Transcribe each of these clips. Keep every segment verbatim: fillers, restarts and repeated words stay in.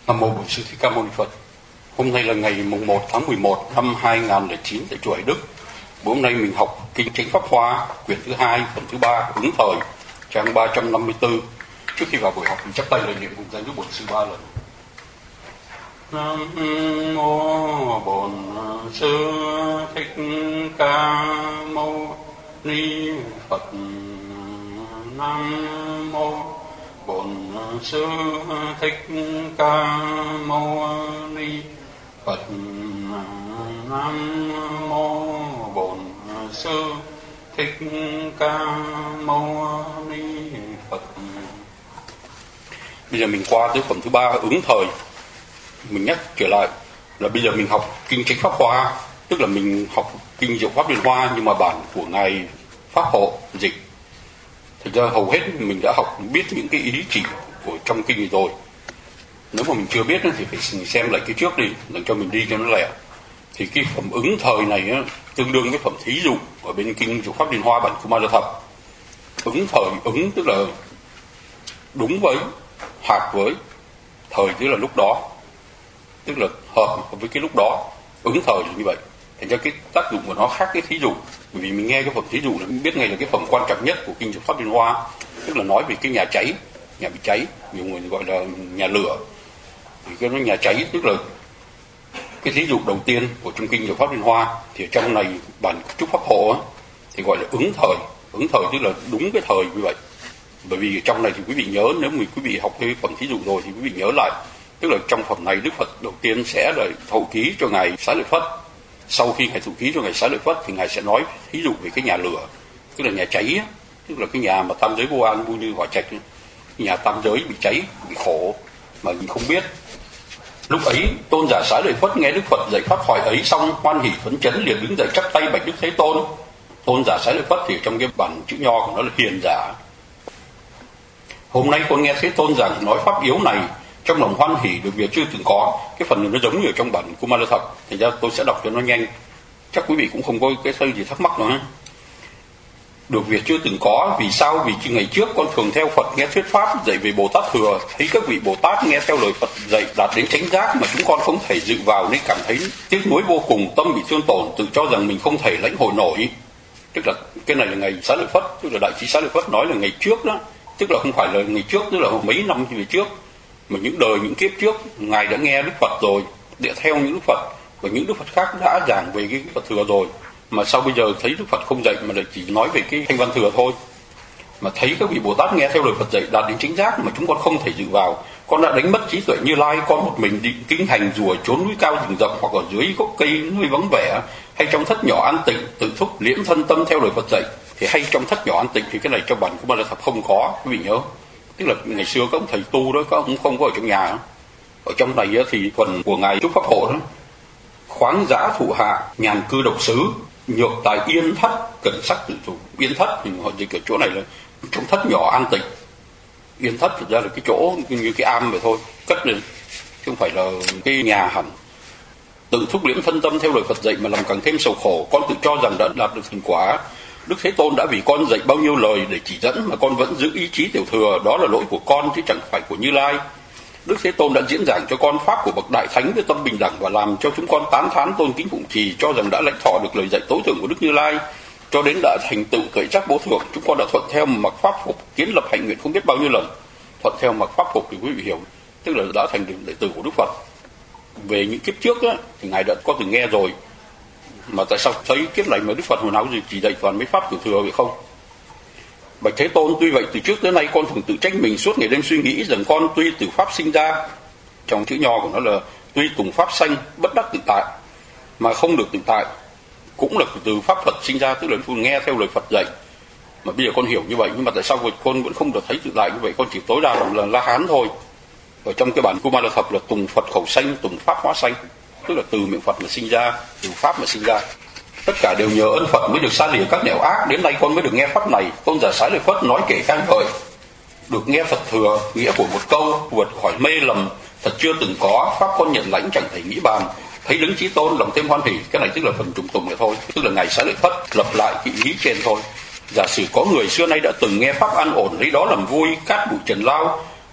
Nam mô Bổn Sư Thích Ca Mâu Ni Phật. Hôm nay là ngày mùng một tháng mười một năm hai nghìn không trăm lẻ chín tại chùa Hải Đức. Hôm nay mình học Kinh Chánh Pháp Hoa, quyển thứ hai, phần thứ ba, ứng thời, trang ba trăm năm mươi tư. Trước khi vào buổi học mình chắp tay lời niệm cùng danh Đức Bổn Sư ba lần. Nam mô Bổn Sư Thích Ca Mâu Ni Phật. Nam mô Bổn Sư Thích Ca Mâu Ni Phật. Nam mô Bổn Sư Thích Ca Mâu Ni Phật. Bây giờ mình qua tới phần thứ ba, ứng thời. Mình nhắc trở lại là bây giờ mình học Kinh Chánh Pháp Hoa, tức là mình học Kinh Diệu Pháp Liên Hoa nhưng mà bản của ngài Pháp Hộ dịch. Thực ra hầu hết mình đã học biết những cái ý chỉ của trong kinh này rồi. Nếu mà mình chưa biết thì phải xem lại cái trước đi, để cho mình đi cho nó lẹ. Thì cái phẩm ứng thời này á, tương đương với phẩm thí dụ ở bên Kinh Diệu Pháp Liên Hoa bản Kumara Thập. Ứng thời, ứng tức là đúng với, hạt với, thời tức là lúc đó, tức là hợp với cái lúc đó. Ứng thời là như vậy. Thành ra cái tác dụng của nó khác cái thí dụ. Bởi vì mình nghe cái phẩm thí dụ là mình biết ngay là cái phẩm quan trọng nhất của Kinh Diệu Pháp Liên Hoa, tức là nói về cái nhà cháy, nhà bị cháy, nhiều người gọi là nhà lửa. Thì cái nó nhà cháy tức là cái thí dụ đầu tiên của trong Kinh Diệu Pháp Liên Hoa. Thì ở trong này bản Chúc Pháp Hộ á, thì gọi là ứng thời. Ứng thời tức là đúng cái thời như vậy. Bởi vì trong này thì quý vị nhớ, nếu mà quý vị học cái phẩm thí dụ rồi thì quý vị nhớ lại, tức là trong phẩm này Đức Phật đầu tiên sẽ là thổ ký cho ngài Xá Lợi Phất. Sau khi ngài thụ ký cho ngài Xá Lợi Phất thì ngài sẽ nói thí dụ về cái nhà lửa, tức là nhà cháy, tức là cái nhà mà tam giới vô an vô như Hỏa Trạch, cái nhà tam giới bị cháy, bị khổ mà mình không biết. Lúc ấy tôn giả Xá Lợi Phất nghe Đức Phật dạy pháp thoại ấy xong, hoan hỉ phấn chấn liền đứng dậy chắp tay bạch Đức Thế Tôn. Tôn giả Xá Lợi Phất thì trong cái bản chữ nho của nó là hiền giả. Hôm nay con nghe Thế Tôn giảng nói pháp yếu này, trong lòng hoan hỉ được việc chưa từng có. Cái phần này nó giống như ở trong bản Kumara Thập, thành ra tôi sẽ đọc cho nó nhanh, chắc quý vị cũng không có cái gì thắc mắc nữa. Được việc chưa từng có, vì sao? Vì ngày trước con thường theo Phật nghe thuyết pháp dạy về Bồ Tát Thừa, thấy các vị Bồ Tát nghe theo lời Phật dạy đạt đến chánh giác mà chúng con không thể dự vào, nên cảm thấy tiếc nuối vô cùng, tâm bị thương tổn, tự cho rằng mình không thể lãnh hội nổi. Tức là cái này là ngày Xá Lợi Phất, tức là đại trí Xá Lợi Phất nói là ngày trước đó, tức là không phải là ngày trước, tức là mấy năm về trước, mà những đời những kiếp trước ngài đã nghe Đức Phật rồi, để theo những Đức Phật và những Đức Phật khác đã giảng về cái Phật Thừa rồi, mà sao bây giờ thấy Đức Phật không dạy mà lại chỉ nói về cái Thanh Văn Thừa thôi, mà thấy các vị Bồ Tát nghe theo lời Phật dạy đạt đến chính giác mà chúng con không thể dự vào. Con đã đánh mất trí tuệ Như Lai, con một mình định kính hành rùa trốn núi cao rừng rậm, hoặc ở dưới gốc cây nơi vắng vẻ, hay trong thất nhỏ an tịnh tự thúc liễm thân tâm theo lời Phật dạy. Thì hay trong thất nhỏ an tịnh thì cái này trong bản của Ba La Thập không có, quý vị nhớ. Tức là ngày xưa các ông thầy tu đó, các ông không có ở trong nhà. Ở trong này thì phần của ngài Chúc Pháp Hộ đó: khoáng giã thụ hạ, nhàn cư độc xứ, nhược tài yên thất, cần sắc tự chủ. Yên thất thì họ dịch ở chỗ này là trong thất nhỏ an tịnh. Yên thất thực ra là cái chỗ như cái am vậy thôi, cất lên, chứ không phải là cái nhà hẳn. Tự thúc liễm thân tâm theo lời Phật dạy mà làm càng thêm sầu khổ. Con tự cho rằng đã đạt được thành quả. Đức Thế Tôn đã vì con dạy bao nhiêu lời để chỉ dẫn mà con vẫn giữ ý chí tiểu thừa, đó là lỗi của con chứ chẳng phải của Như Lai. Đức Thế Tôn đã diễn giảng cho con pháp của bậc đại thánh với tâm bình đẳng và làm cho chúng con tán thán tôn kính phụng trì, cho rằng đã lãnh thọ được lời dạy tối thượng của Đức Như Lai, cho đến đã thành tựu tuệ giác bố thượng. Chúng con đã thuận theo mặc pháp phục, kiến lập hạnh nguyện không biết bao nhiêu lần. Thuận theo mặc pháp phục thì quý vị hiểu, tức là đã thành được đệ tử của Đức Phật. Về những kiếp trước á, thì ngài đã có từng nghe rồi, mà tại sao thấy kiếp này mà Đức Phật hồi nào gì chỉ dạy toàn mấy pháp tiểu thừa vậy không? Bạch Thế Tôn, tuy vậy từ trước tới nay con thường tự trách mình, suốt ngày đêm suy nghĩ rằng con tuy từ pháp sinh ra, trong chữ nho của nó là tuy tùng pháp sanh, bất đắc tự tại, mà không được tự tại, cũng là từ pháp Phật sinh ra, tức là nghe theo lời Phật dạy. Mà bây giờ con hiểu như vậy, nhưng mà tại sao con vẫn không được thấy tự tại như vậy? Con chỉ tối đa là La Hán thôi. Ở trong cái bản Kumara Thập là tùng Phật khẩu sanh, tùng pháp hóa sanh, tức là từ miệng Phật mà sinh ra, từ pháp mà sinh ra. Tất cả đều nhờ ơn Phật mới được xa lìa các nẻo ác. Đến nay con mới được nghe pháp này. Tôn giả Xá Lợi Phất nói kể khen ngợi, được nghe Phật thừa, nghĩa của một câu vượt khỏi mê lầm, thật chưa từng có, pháp con nhận lãnh chẳng thể nghĩ bàn. Thấy Đấng Chí Tôn lòng thêm hoan hỉ. Cái này tức là phần trùng tùng này thôi, tức là ngài Xá Lợi Phất lập lại cái ý trên thôi. Giả sử có người xưa nay đã từng nghe pháp an ổn, lấy đó làm vui, cát bụi trần lao,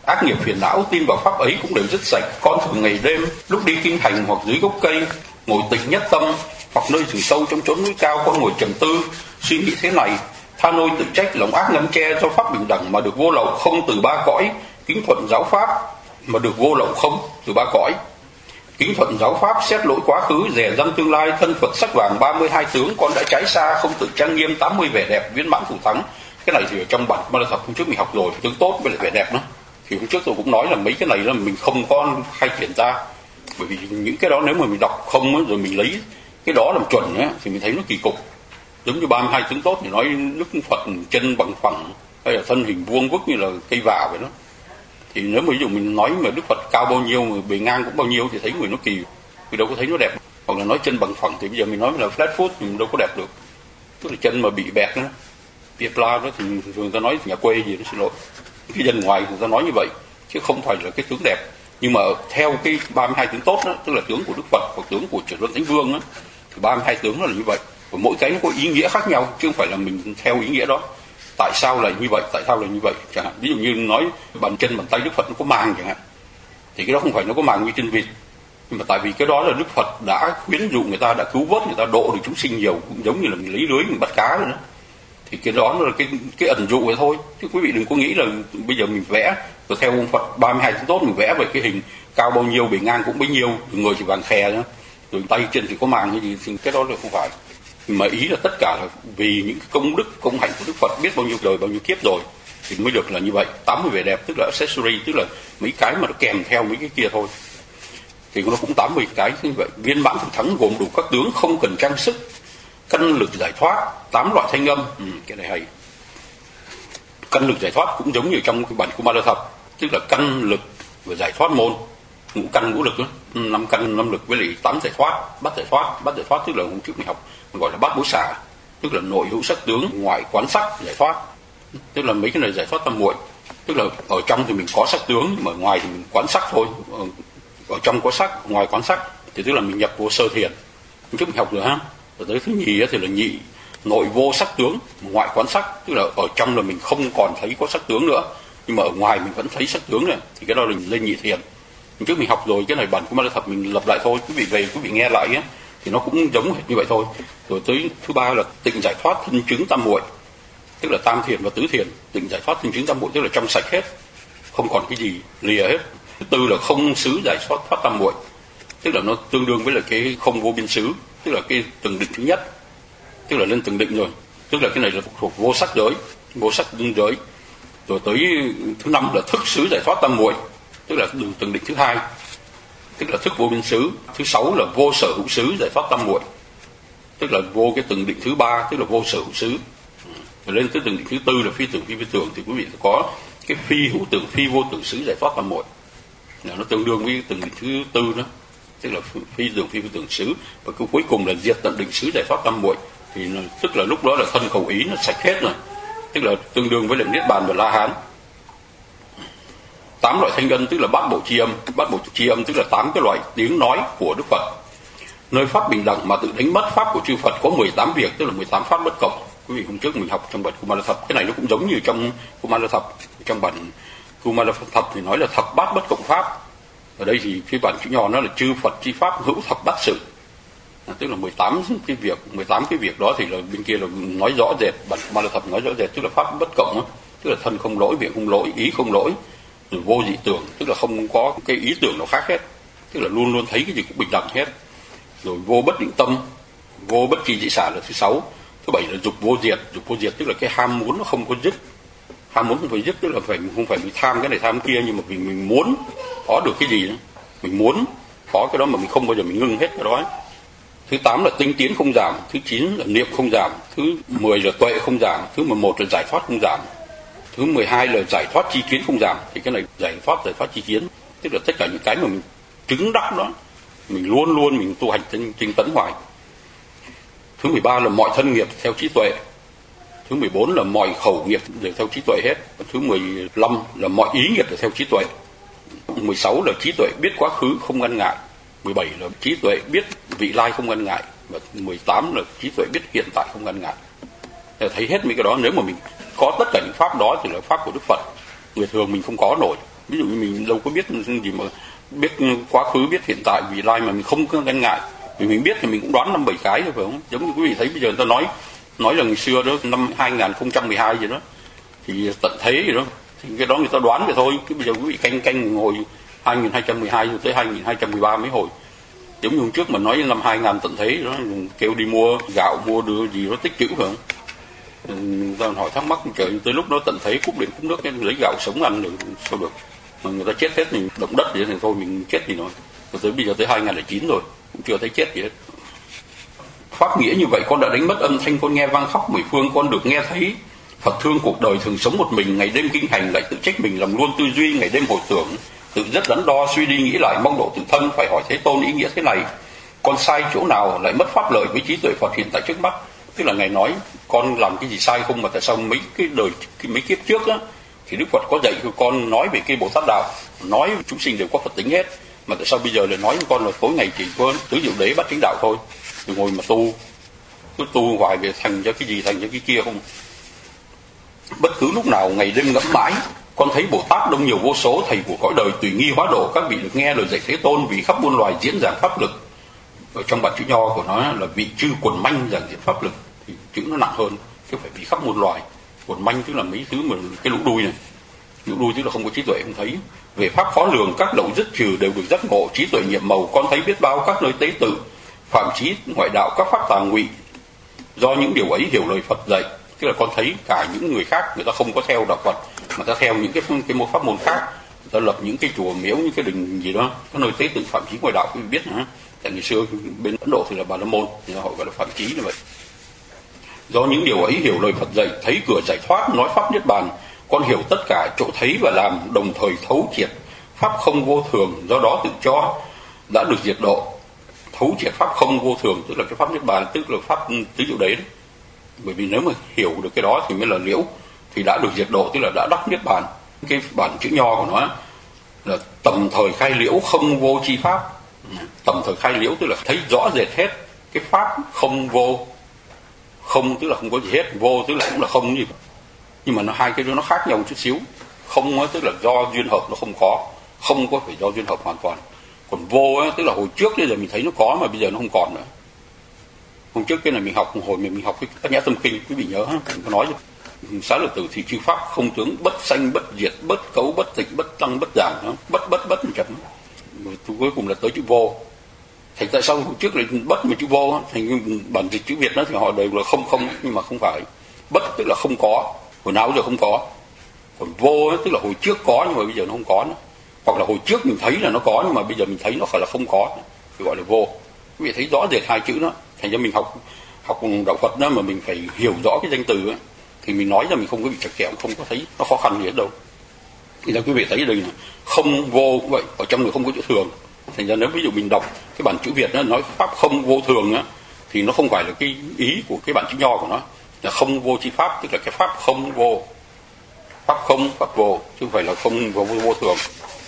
ác nghiệp phiền não, tin vào pháp ấy cũng đều dứt sạch. Con thường ngày đêm, lúc đi kinh hành hoặc dưới gốc cây, ngồi tịch nhất tâm, hoặc nơi rừng sâu trong chốn núi cao, con ngồi trầm tư, suy nghĩ thế này: tha nôi tự trách, lòng ác ngăn che cho pháp bình đẳng mà được vô lậu không từ ba cõi, kính thuận giáo pháp mà được vô lậu không từ ba cõi. Kính thuận giáo pháp, xét lỗi quá khứ, dè dăm tương lai, thân Phật sắc vàng ba mươi hai tướng, con đã trái xa, không tự trang nghiêm, tám mươi vẻ đẹp, viên mãn thủ thắng. Cái này thì ở trong bản Ma La Thập hôm trước mình học rồi, tướng tốt với lại vẻ đẹp nữa. Thì hôm trước tôi cũng nói là mấy cái này là mình không có khai triển ra, bởi vì những cái đó nếu mà mình đọc không rồi mình lấy cái đó làm chuẩn ấy, thì mình thấy nó kỳ cục. Giống như ba mươi hai tướng tốt thì nói Đức Phật chân bằng phẳng hay là thân hình vuông vức như là cây vả vậy đó. Thì nếu mà ví dụ mình nói mà Đức Phật cao bao nhiêu mà bề ngang cũng bao nhiêu thì thấy người nó kỳ, vì đâu có thấy nó đẹp. Hoặc là nói chân bằng phẳng thì bây giờ mình nói là flat foot thì mình đâu có đẹp được, tức là chân mà bị bẹt nữa, bị pla đó thì người ta nói nhà quê gì nó xin lỗi, cái dân ngoài người ta nói như vậy chứ không phải là cái tướng đẹp. Nhưng mà theo cái ba mươi hai tướng tốt đó, tức là tướng của Đức Phật hoặc tướng của Chuyển Luân Thánh Vương đó, thì ba mươi hai tướng nó là như vậy. Và mỗi cái nó có ý nghĩa khác nhau chứ không phải là mình theo ý nghĩa đó. Tại sao là như vậy, tại sao là như vậy chẳng hạn. Ví dụ như nói bàn chân bàn tay Đức Phật nó có màng chẳng hạn, thì cái đó không phải nó có màng như trên vịt, nhưng mà tại vì cái đó là Đức Phật đã khuyến dụ người ta, đã cứu vớt người ta, độ được chúng sinh nhiều, cũng giống như là mình lấy lưới mình bắt cá rồi đó. Thì cái đó là cái cái ẩn dụ vậy thôi, chứ quý vị đừng có nghĩ là bây giờ mình vẽ rồi theo ông Phật ba mươi hai tướng tốt mình vẽ về cái hình cao bao nhiêu bề ngang cũng bấy nhiêu, người chỉ vàng khè nữa, rồi tay chân thì có màng hay gì, thì cái đó là không phải. Mà ý là tất cả là vì những công đức công hạnh của Đức Phật biết bao nhiêu đời bao nhiêu kiếp rồi thì mới được là như vậy. tám mươi vẻ đẹp tức là accessory, tức là mấy cái mà nó kèm theo mấy cái kia thôi, thì nó cũng tám mươi cái như vậy. Viên mãn thủ thắng gồm đủ các tướng không cần trang sức, căn lực giải thoát, tám loại thanh âm. Ừ, cái này hay. Căn lực giải thoát cũng giống như trong cái bản của Ma La Thập, tức là căn lực và giải thoát môn, ngũ căn ngũ lực đó, năm căn năm lực với lại tám giải thoát, bát giải thoát. Bát giải thoát tức là hôm trước mình học mình gọi là bát bối xả, tức là nội hữu sắc tướng, ngoại quán sắc giải thoát, tức là mấy cái này giải thoát tam muội, tức là ở trong thì mình có sắc tướng, mà ở ngoài thì mình quán sắc thôi. Ở, ở trong có sắc, ngoài quán sắc, thì tức là mình nhập vô sơ thiền. Hôm trước mình học rồi ha. Rồi tới thứ nhì thì là nhị nội vô sắc tướng, ngoại quán sắc, tức là ở trong là mình không còn thấy có sắc tướng nữa, nhưng mà ở ngoài mình vẫn thấy sắc tướng này, thì cái đó là mình lên nhị thiền. Hôm trước mình học rồi, cái này bản của Ma La Thập mình lập lại thôi, quý vị về quý vị nghe lại á thì nó cũng giống hệt như vậy thôi. Rồi tới thứ ba là tịnh giải thoát thân chứng tam muội, tức là tam thiền và tứ thiền. Tịnh giải thoát thân chứng tam muội tức là trong sạch hết, không còn cái gì lìa hết. Thứ tư là không xứ giải thoát thoát tam muội, tức là nó tương đương với là cái không vô biên xứ, tức là cái từng định thứ nhất, tức là lên từng định rồi, tức là cái này là thuộc vô sắc giới, vô sắc đương giới. Rồi tới thứ năm là thức xứ giải thoát tam muội, tức là đường từng định thứ hai, tức là thức vô biên xứ. Thứ sáu là vô sở hữu xứ giải thoát tam muội, tức là vô cái từng định thứ ba, tức là vô sở hữu xứ. Rồi lên tới từng định thứ tư là phi tưởng phi phi tưởng, thì quý vị sẽ có cái phi hữu tưởng phi vô tưởng xứ giải thoát tam muội, nó tương đương với từng định thứ tư đó, tức là phi tưởng phi phi tưởng xứ. Và cái cuối cùng là diệt tận định xứ giải thoát tam muội, thì là, tức là lúc đó là thân khẩu ý nó sạch hết rồi, tức là tương đương với lại niết bàn và la hán. Tám loại thanh âm tức là bát bộ chi âm, bát bộ chi âm tức là tám cái loại tiếng nói của Đức Phật. Nơi pháp bình đẳng mà tự đánh mất pháp của chư Phật có mười tám việc, tức là mười tám pháp bất cộng. Quý vị hôm trước mình học trong bản Kumā La Thập, cái này nó cũng giống như trong Kumā La Thập. Trong bản Kumā La Thập thì nói là thập bát bất cộng pháp, ở đây thì cái bản chữ nhỏ nó là chư Phật chi pháp hữu thập bát sự, à, tức là mười tám cái việc, mười tám cái việc đó thì là bên kia là nói rõ rệt, bản Kumā La Thập nói rõ rệt, tức là pháp bất cộng đó, tức là thân không lỗi, miệng không lỗi, ý không lỗi, rồi vô dị tưởng, tức là không có cái ý tưởng nào khác hết, tức là luôn luôn thấy cái gì cũng bình đẳng hết. Rồi vô bất định tâm, vô bất tri dĩ xả là thứ sáu. Thứ bảy là dục vô diệt, dục vô diệt tức là cái ham muốn nó không có dứt, ham muốn không phải dứt, tức là phải không phải mình tham cái này tham cái kia, nhưng mà vì mình muốn có được cái gì đó, mình muốn có cái đó mà mình không bao giờ mình ngưng hết cái đó ấy. Thứ tám là tinh tiến không giảm, thứ chín là niệm không giảm, thứ mười là tuệ không giảm, thứ mười một là giải thoát không giảm, thứ mười hai là giải thoát chi kiến không giảm. Thì cái này giải thoát giải thoát chi kiến tức là tất cả những cái mà mình chứng đắc đó mình luôn luôn mình tu hành tinh tinh tấn hoài. Thứ mười ba là mọi thân nghiệp theo trí tuệ. Thứ mười bốn là mọi khẩu nghiệp đều theo trí tuệ hết. Thứ mười lăm là mọi ý nghiệp đều theo trí tuệ. Mười sáu là trí tuệ biết quá khứ không ngăn ngại. Mười bảy là trí tuệ biết vị lai không ngăn ngại. Và mười tám là trí tuệ biết hiện tại không ngăn ngại. Thấy hết mấy cái đó, nếu mà mình có tất cả những pháp đó thì là pháp của Đức Phật, người thường mình không có nổi. Ví dụ như mình đâu có biết gì mà biết quá khứ, biết hiện tại, vị lai mà mình không có ngần ngại. Vì mình biết thì mình cũng đoán năm bảy cái rồi phải không? Giống như quý vị thấy bây giờ người ta nói nói là ngày xưa đó năm hai nghìn không trăm mười hai gì đó thì tận thế gì đó, thì cái đó người ta đoán vậy thôi. Cái bây giờ quý vị canh canh ngồi hai nghìn hai trăm mười hai rồi tới hai nghìn hai trăm mười ba mấy hồi. Giống như hôm trước mà nói năm hai nghìn tận thế đó, kêu đi mua gạo, mua đưa gì đó tích trữ phải không? Người ta hỏi thắc mắc trời, tới lúc đó tận thế cúp điện cúp nước lấy gạo sống ăn được sao được? Mà người ta chết hết thì động đất vậy thì thôi mình chết thì nói. Rồi tới bây giờ tới hai nghìn lẻ chín rồi cũng chưa thấy chết gì hết. Pháp nghĩa như vậy, con đã đánh mất âm thanh, con nghe vang khắp mười phương, con được nghe thấy Phật thương cuộc đời thường sống một mình, ngày đêm kinh hành lại tự trách mình, làm luôn tư duy ngày đêm hồi tưởng, tự rất đắn đo suy đi nghĩ lại, mong độ tự thân, phải hỏi Thế Tôn ý nghĩa thế này, con sai chỗ nào lại mất pháp lợi với trí tuệ Phật hiện tại trước mắt. Tức là ngài nói con làm cái gì sai không, mà tại sao mấy cái đời cái mấy kiếp trước á thì Đức Phật có dạy cho con nói về cái Bồ Tát đạo, nói chúng sinh đều có Phật tính hết, mà tại sao bây giờ lại nói với con là tối ngày chỉ có tứ diệu đế bắt chính đạo thôi, rồi ngồi mà tu cứ tu hoài về thành cho cái gì thành cho cái kia không. Bất cứ lúc nào ngày đêm ngẫm mãi, con thấy Bồ Tát đông nhiều vô số, thầy của cõi đời tùy nghi hóa độ, các vị được nghe lời dạy Thế Tôn vì khắp muôn loài diễn giảng pháp lực. Ở trong bản chữ nho của nó là vị chư quần manh giảng diễn pháp lực, thì chữ nó nặng hơn, chứ phải vì khắp muôn loài. Quần manh tức là mấy thứ mà cái lũ đuôi này, lũ đuôi tức là không có trí tuệ không thấy. Về pháp khó lường, các lậu dứt trừ đều được giác ngộ, trí tuệ nhiệm màu, con thấy biết bao các nơi tế tự, phạm trí ngoại đạo, các pháp tà ngụy. Do những điều ấy hiểu lời Phật dạy, tức là con thấy cả những người khác người ta không có theo đạo Phật, mà ta theo những cái cái môn pháp môn khác, người ta lập những cái chùa miếu, những cái đình gì đó, các nơi tế tự phạm trí ngoại đạo, quý vị biết hả? Tại ngày xưa bên Ấn Độ thì là Bà La Môn, thì họ gọi là phạm trí như vậy. Do những điều ấy hiểu lời Phật dạy, thấy cửa giải thoát, nói pháp niết bàn, con hiểu tất cả chỗ thấy và làm, đồng thời thấu triệt pháp không vô thường, do đó tự cho đã được diệt độ. Thấu triệt pháp không vô thường tức là cái pháp niết bàn, tức là pháp tứ diệu đế. Bởi vì nếu mà hiểu được cái đó thì mới là liễu, thì đã được diệt độ, tức là đã đắc niết bàn. Cái bản chữ nho của nó là tầm thời khai liễu không vô chi pháp. Tầm thời khai liễu tức là thấy rõ rệt hết cái pháp không vô. Không tức là không có gì hết, vô tức là cũng là không gì. Nhưng mà nó hai cái đó nó khác nhau một chút xíu. Không tức là do duyên hợp nó không có, không có phải do duyên hợp hoàn toàn. Còn vô á, tức là hồi trước bây giờ mình thấy nó có mà bây giờ nó không còn nữa. Hôm trước cái này mình học hồi mình, mình học cái Bát Nhã Tâm Kinh, quý vị nhớ ha, mình có nói rồi. Xá lợi tử thì chư pháp không tướng, bất sanh bất diệt, bất cấu bất tịch, bất tăng bất giảm, bất bất bất chấm. Cuối cùng là tới chữ vô. Thành tại sao hồi trước là bất mà chữ vô, thành bản dịch chữ Việt đó thì họ đều là không không, nhưng mà không phải. Bất tức là không có, hồi nào giờ không có. Còn vô tức là hồi trước có nhưng mà bây giờ nó không có nữa. Hoặc là hồi trước mình thấy là nó có nhưng mà bây giờ mình thấy nó phải là không có, thì gọi là vô. Quý vị thấy rõ rệt hai chữ đó. Thành ra mình học học đạo Phật đó mà mình phải hiểu rõ cái danh từ ấy, thì mình nói ra mình không có bị chặt chẽo, không có thấy nó khó khăn gì hết đâu. Thì là quý vị thấy đây là không vô vậy, ở trong người không có chữ thường. Thành ra nếu ví dụ mình đọc cái bản chữ Việt nó nói pháp không vô thường á, thì nó không phải là cái ý của cái bản chữ nho của nó là không vô chi pháp, tức là cái pháp không vô, pháp không pháp vô, chứ không phải là không vô, vô, vô thường.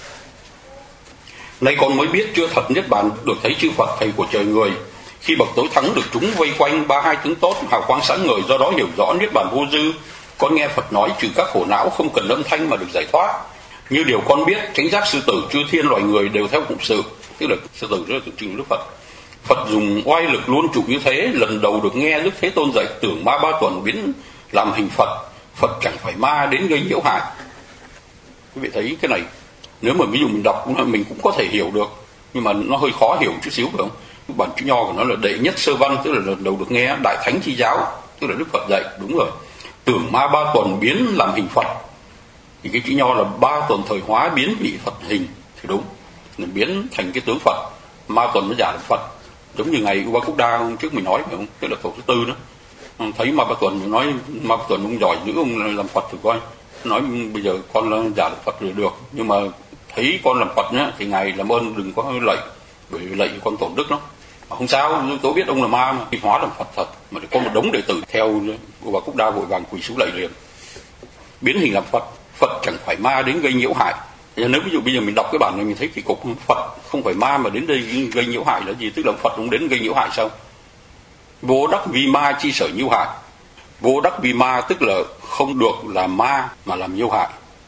Nay con mới biết chưa thật niết bàn, được thấy chư Phật thầy của trời người. Khi bậc tối thắng được chúng vây quanh, ba hai tướng tốt hào quang sáng ngời, do đó hiểu rõ niết bàn vô dư. Con nghe Phật nói trừ các khổ não, không cần âm thanh mà được giải thoát. Như điều con biết, chánh giác sư tử chư thiên loài người đều theo phụng sự, tức là sư tử đó là tượng trưng Đức Phật. Phật dùng oai lực luôn trụ như thế, lần đầu được nghe Đức Thế Tôn dạy, tưởng ma ba tuần biến làm hình Phật, Phật chẳng phải ma đến gây nhiễu hại. Quý vị thấy cái này, nếu mà ví dụ mình đọc mình cũng có thể hiểu được, nhưng mà nó hơi khó hiểu chút xíu phải không? Bản chữ nho của nó là đệ nhất sơ văn, tức là lần đầu được nghe đại thánh chi giáo, tức là Đức Phật dạy, đúng rồi. Tưởng ma ba tuần biến làm hình Phật, thì cái chữ nho là ba tuần thời hóa biến vị Phật hình, thì đúng, mình biến thành cái tướng Phật. Ma tuần nó giả là Phật, giống như ngày Uba Cúc Đa trước mình nói phải không? Tức là tổ thứ tư đó, thấy ma ba tuần mình nói ma ba tuần ông giỏi giữ ông làm Phật thử coi, nói bây giờ con là giả làm Phật rồi được, nhưng mà thấy con làm Phật nhá thì ngài làm ơn đừng có lạy, bởi vì lạy con tổn đức lắm. Mà không sao, tôi biết ông là ma mà, thì hóa làm Phật thật, mà có một đống đệ tử theo Uba Cúc Đa vội vàng quỳ xuống lạy liền. Biến hình làm Phật, Phật chẳng phải ma đến gây nhiễu hại. Nếu ví dụ bây giờ mình đọc cái bản này mình thấy kỳ cục, Phật không phải ma mà đến đây gây nhiễu hại là gì? Tức là Phật cũng đến gây nhiễu hại sao? Vô đắc vi ma chi sở nhiễu hại. Vô đắc vi ma tức là không được làm ma mà làm nhiễu hại. Tức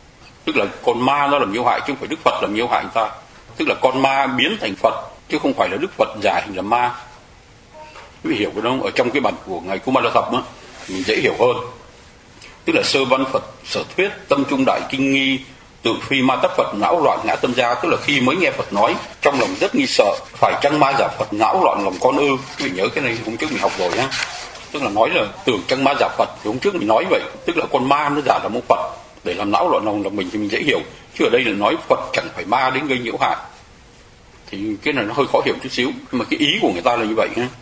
tức là con ma nó làm nhiễu hại chứ không phải Đức Phật làm nhiễu hại người ta. Tức là con ma biến thành Phật chứ không phải là Đức Phật giả hình làm ma. Quý vị hiểu cái đó ở trong cái bản của ngài Kumara Thập á, mình dễ hiểu hơn. Tức là sơ văn Phật sở thuyết, tâm trung đại kinh nghi, tự phi ma tắc Phật, não loạn ngã tâm gia. Tức là khi mới nghe Phật nói, trong lòng rất nghi sợ, phải chăng ma giả Phật, não loạn lòng con ư. Quý vị nhớ cái này hôm trước mình học rồi nhá. Tức là nói là tưởng chăng ma giả Phật, hôm trước mình nói vậy, tức là con ma nó giả làm ông Phật để làm não loạn lòng mình thì mình dễ hiểu. Chứ ở đây là nói Phật chẳng phải ma đến gây nhiễu hại, thì cái này nó hơi khó hiểu chút xíu, nhưng mà cái ý của người ta là như vậy ha.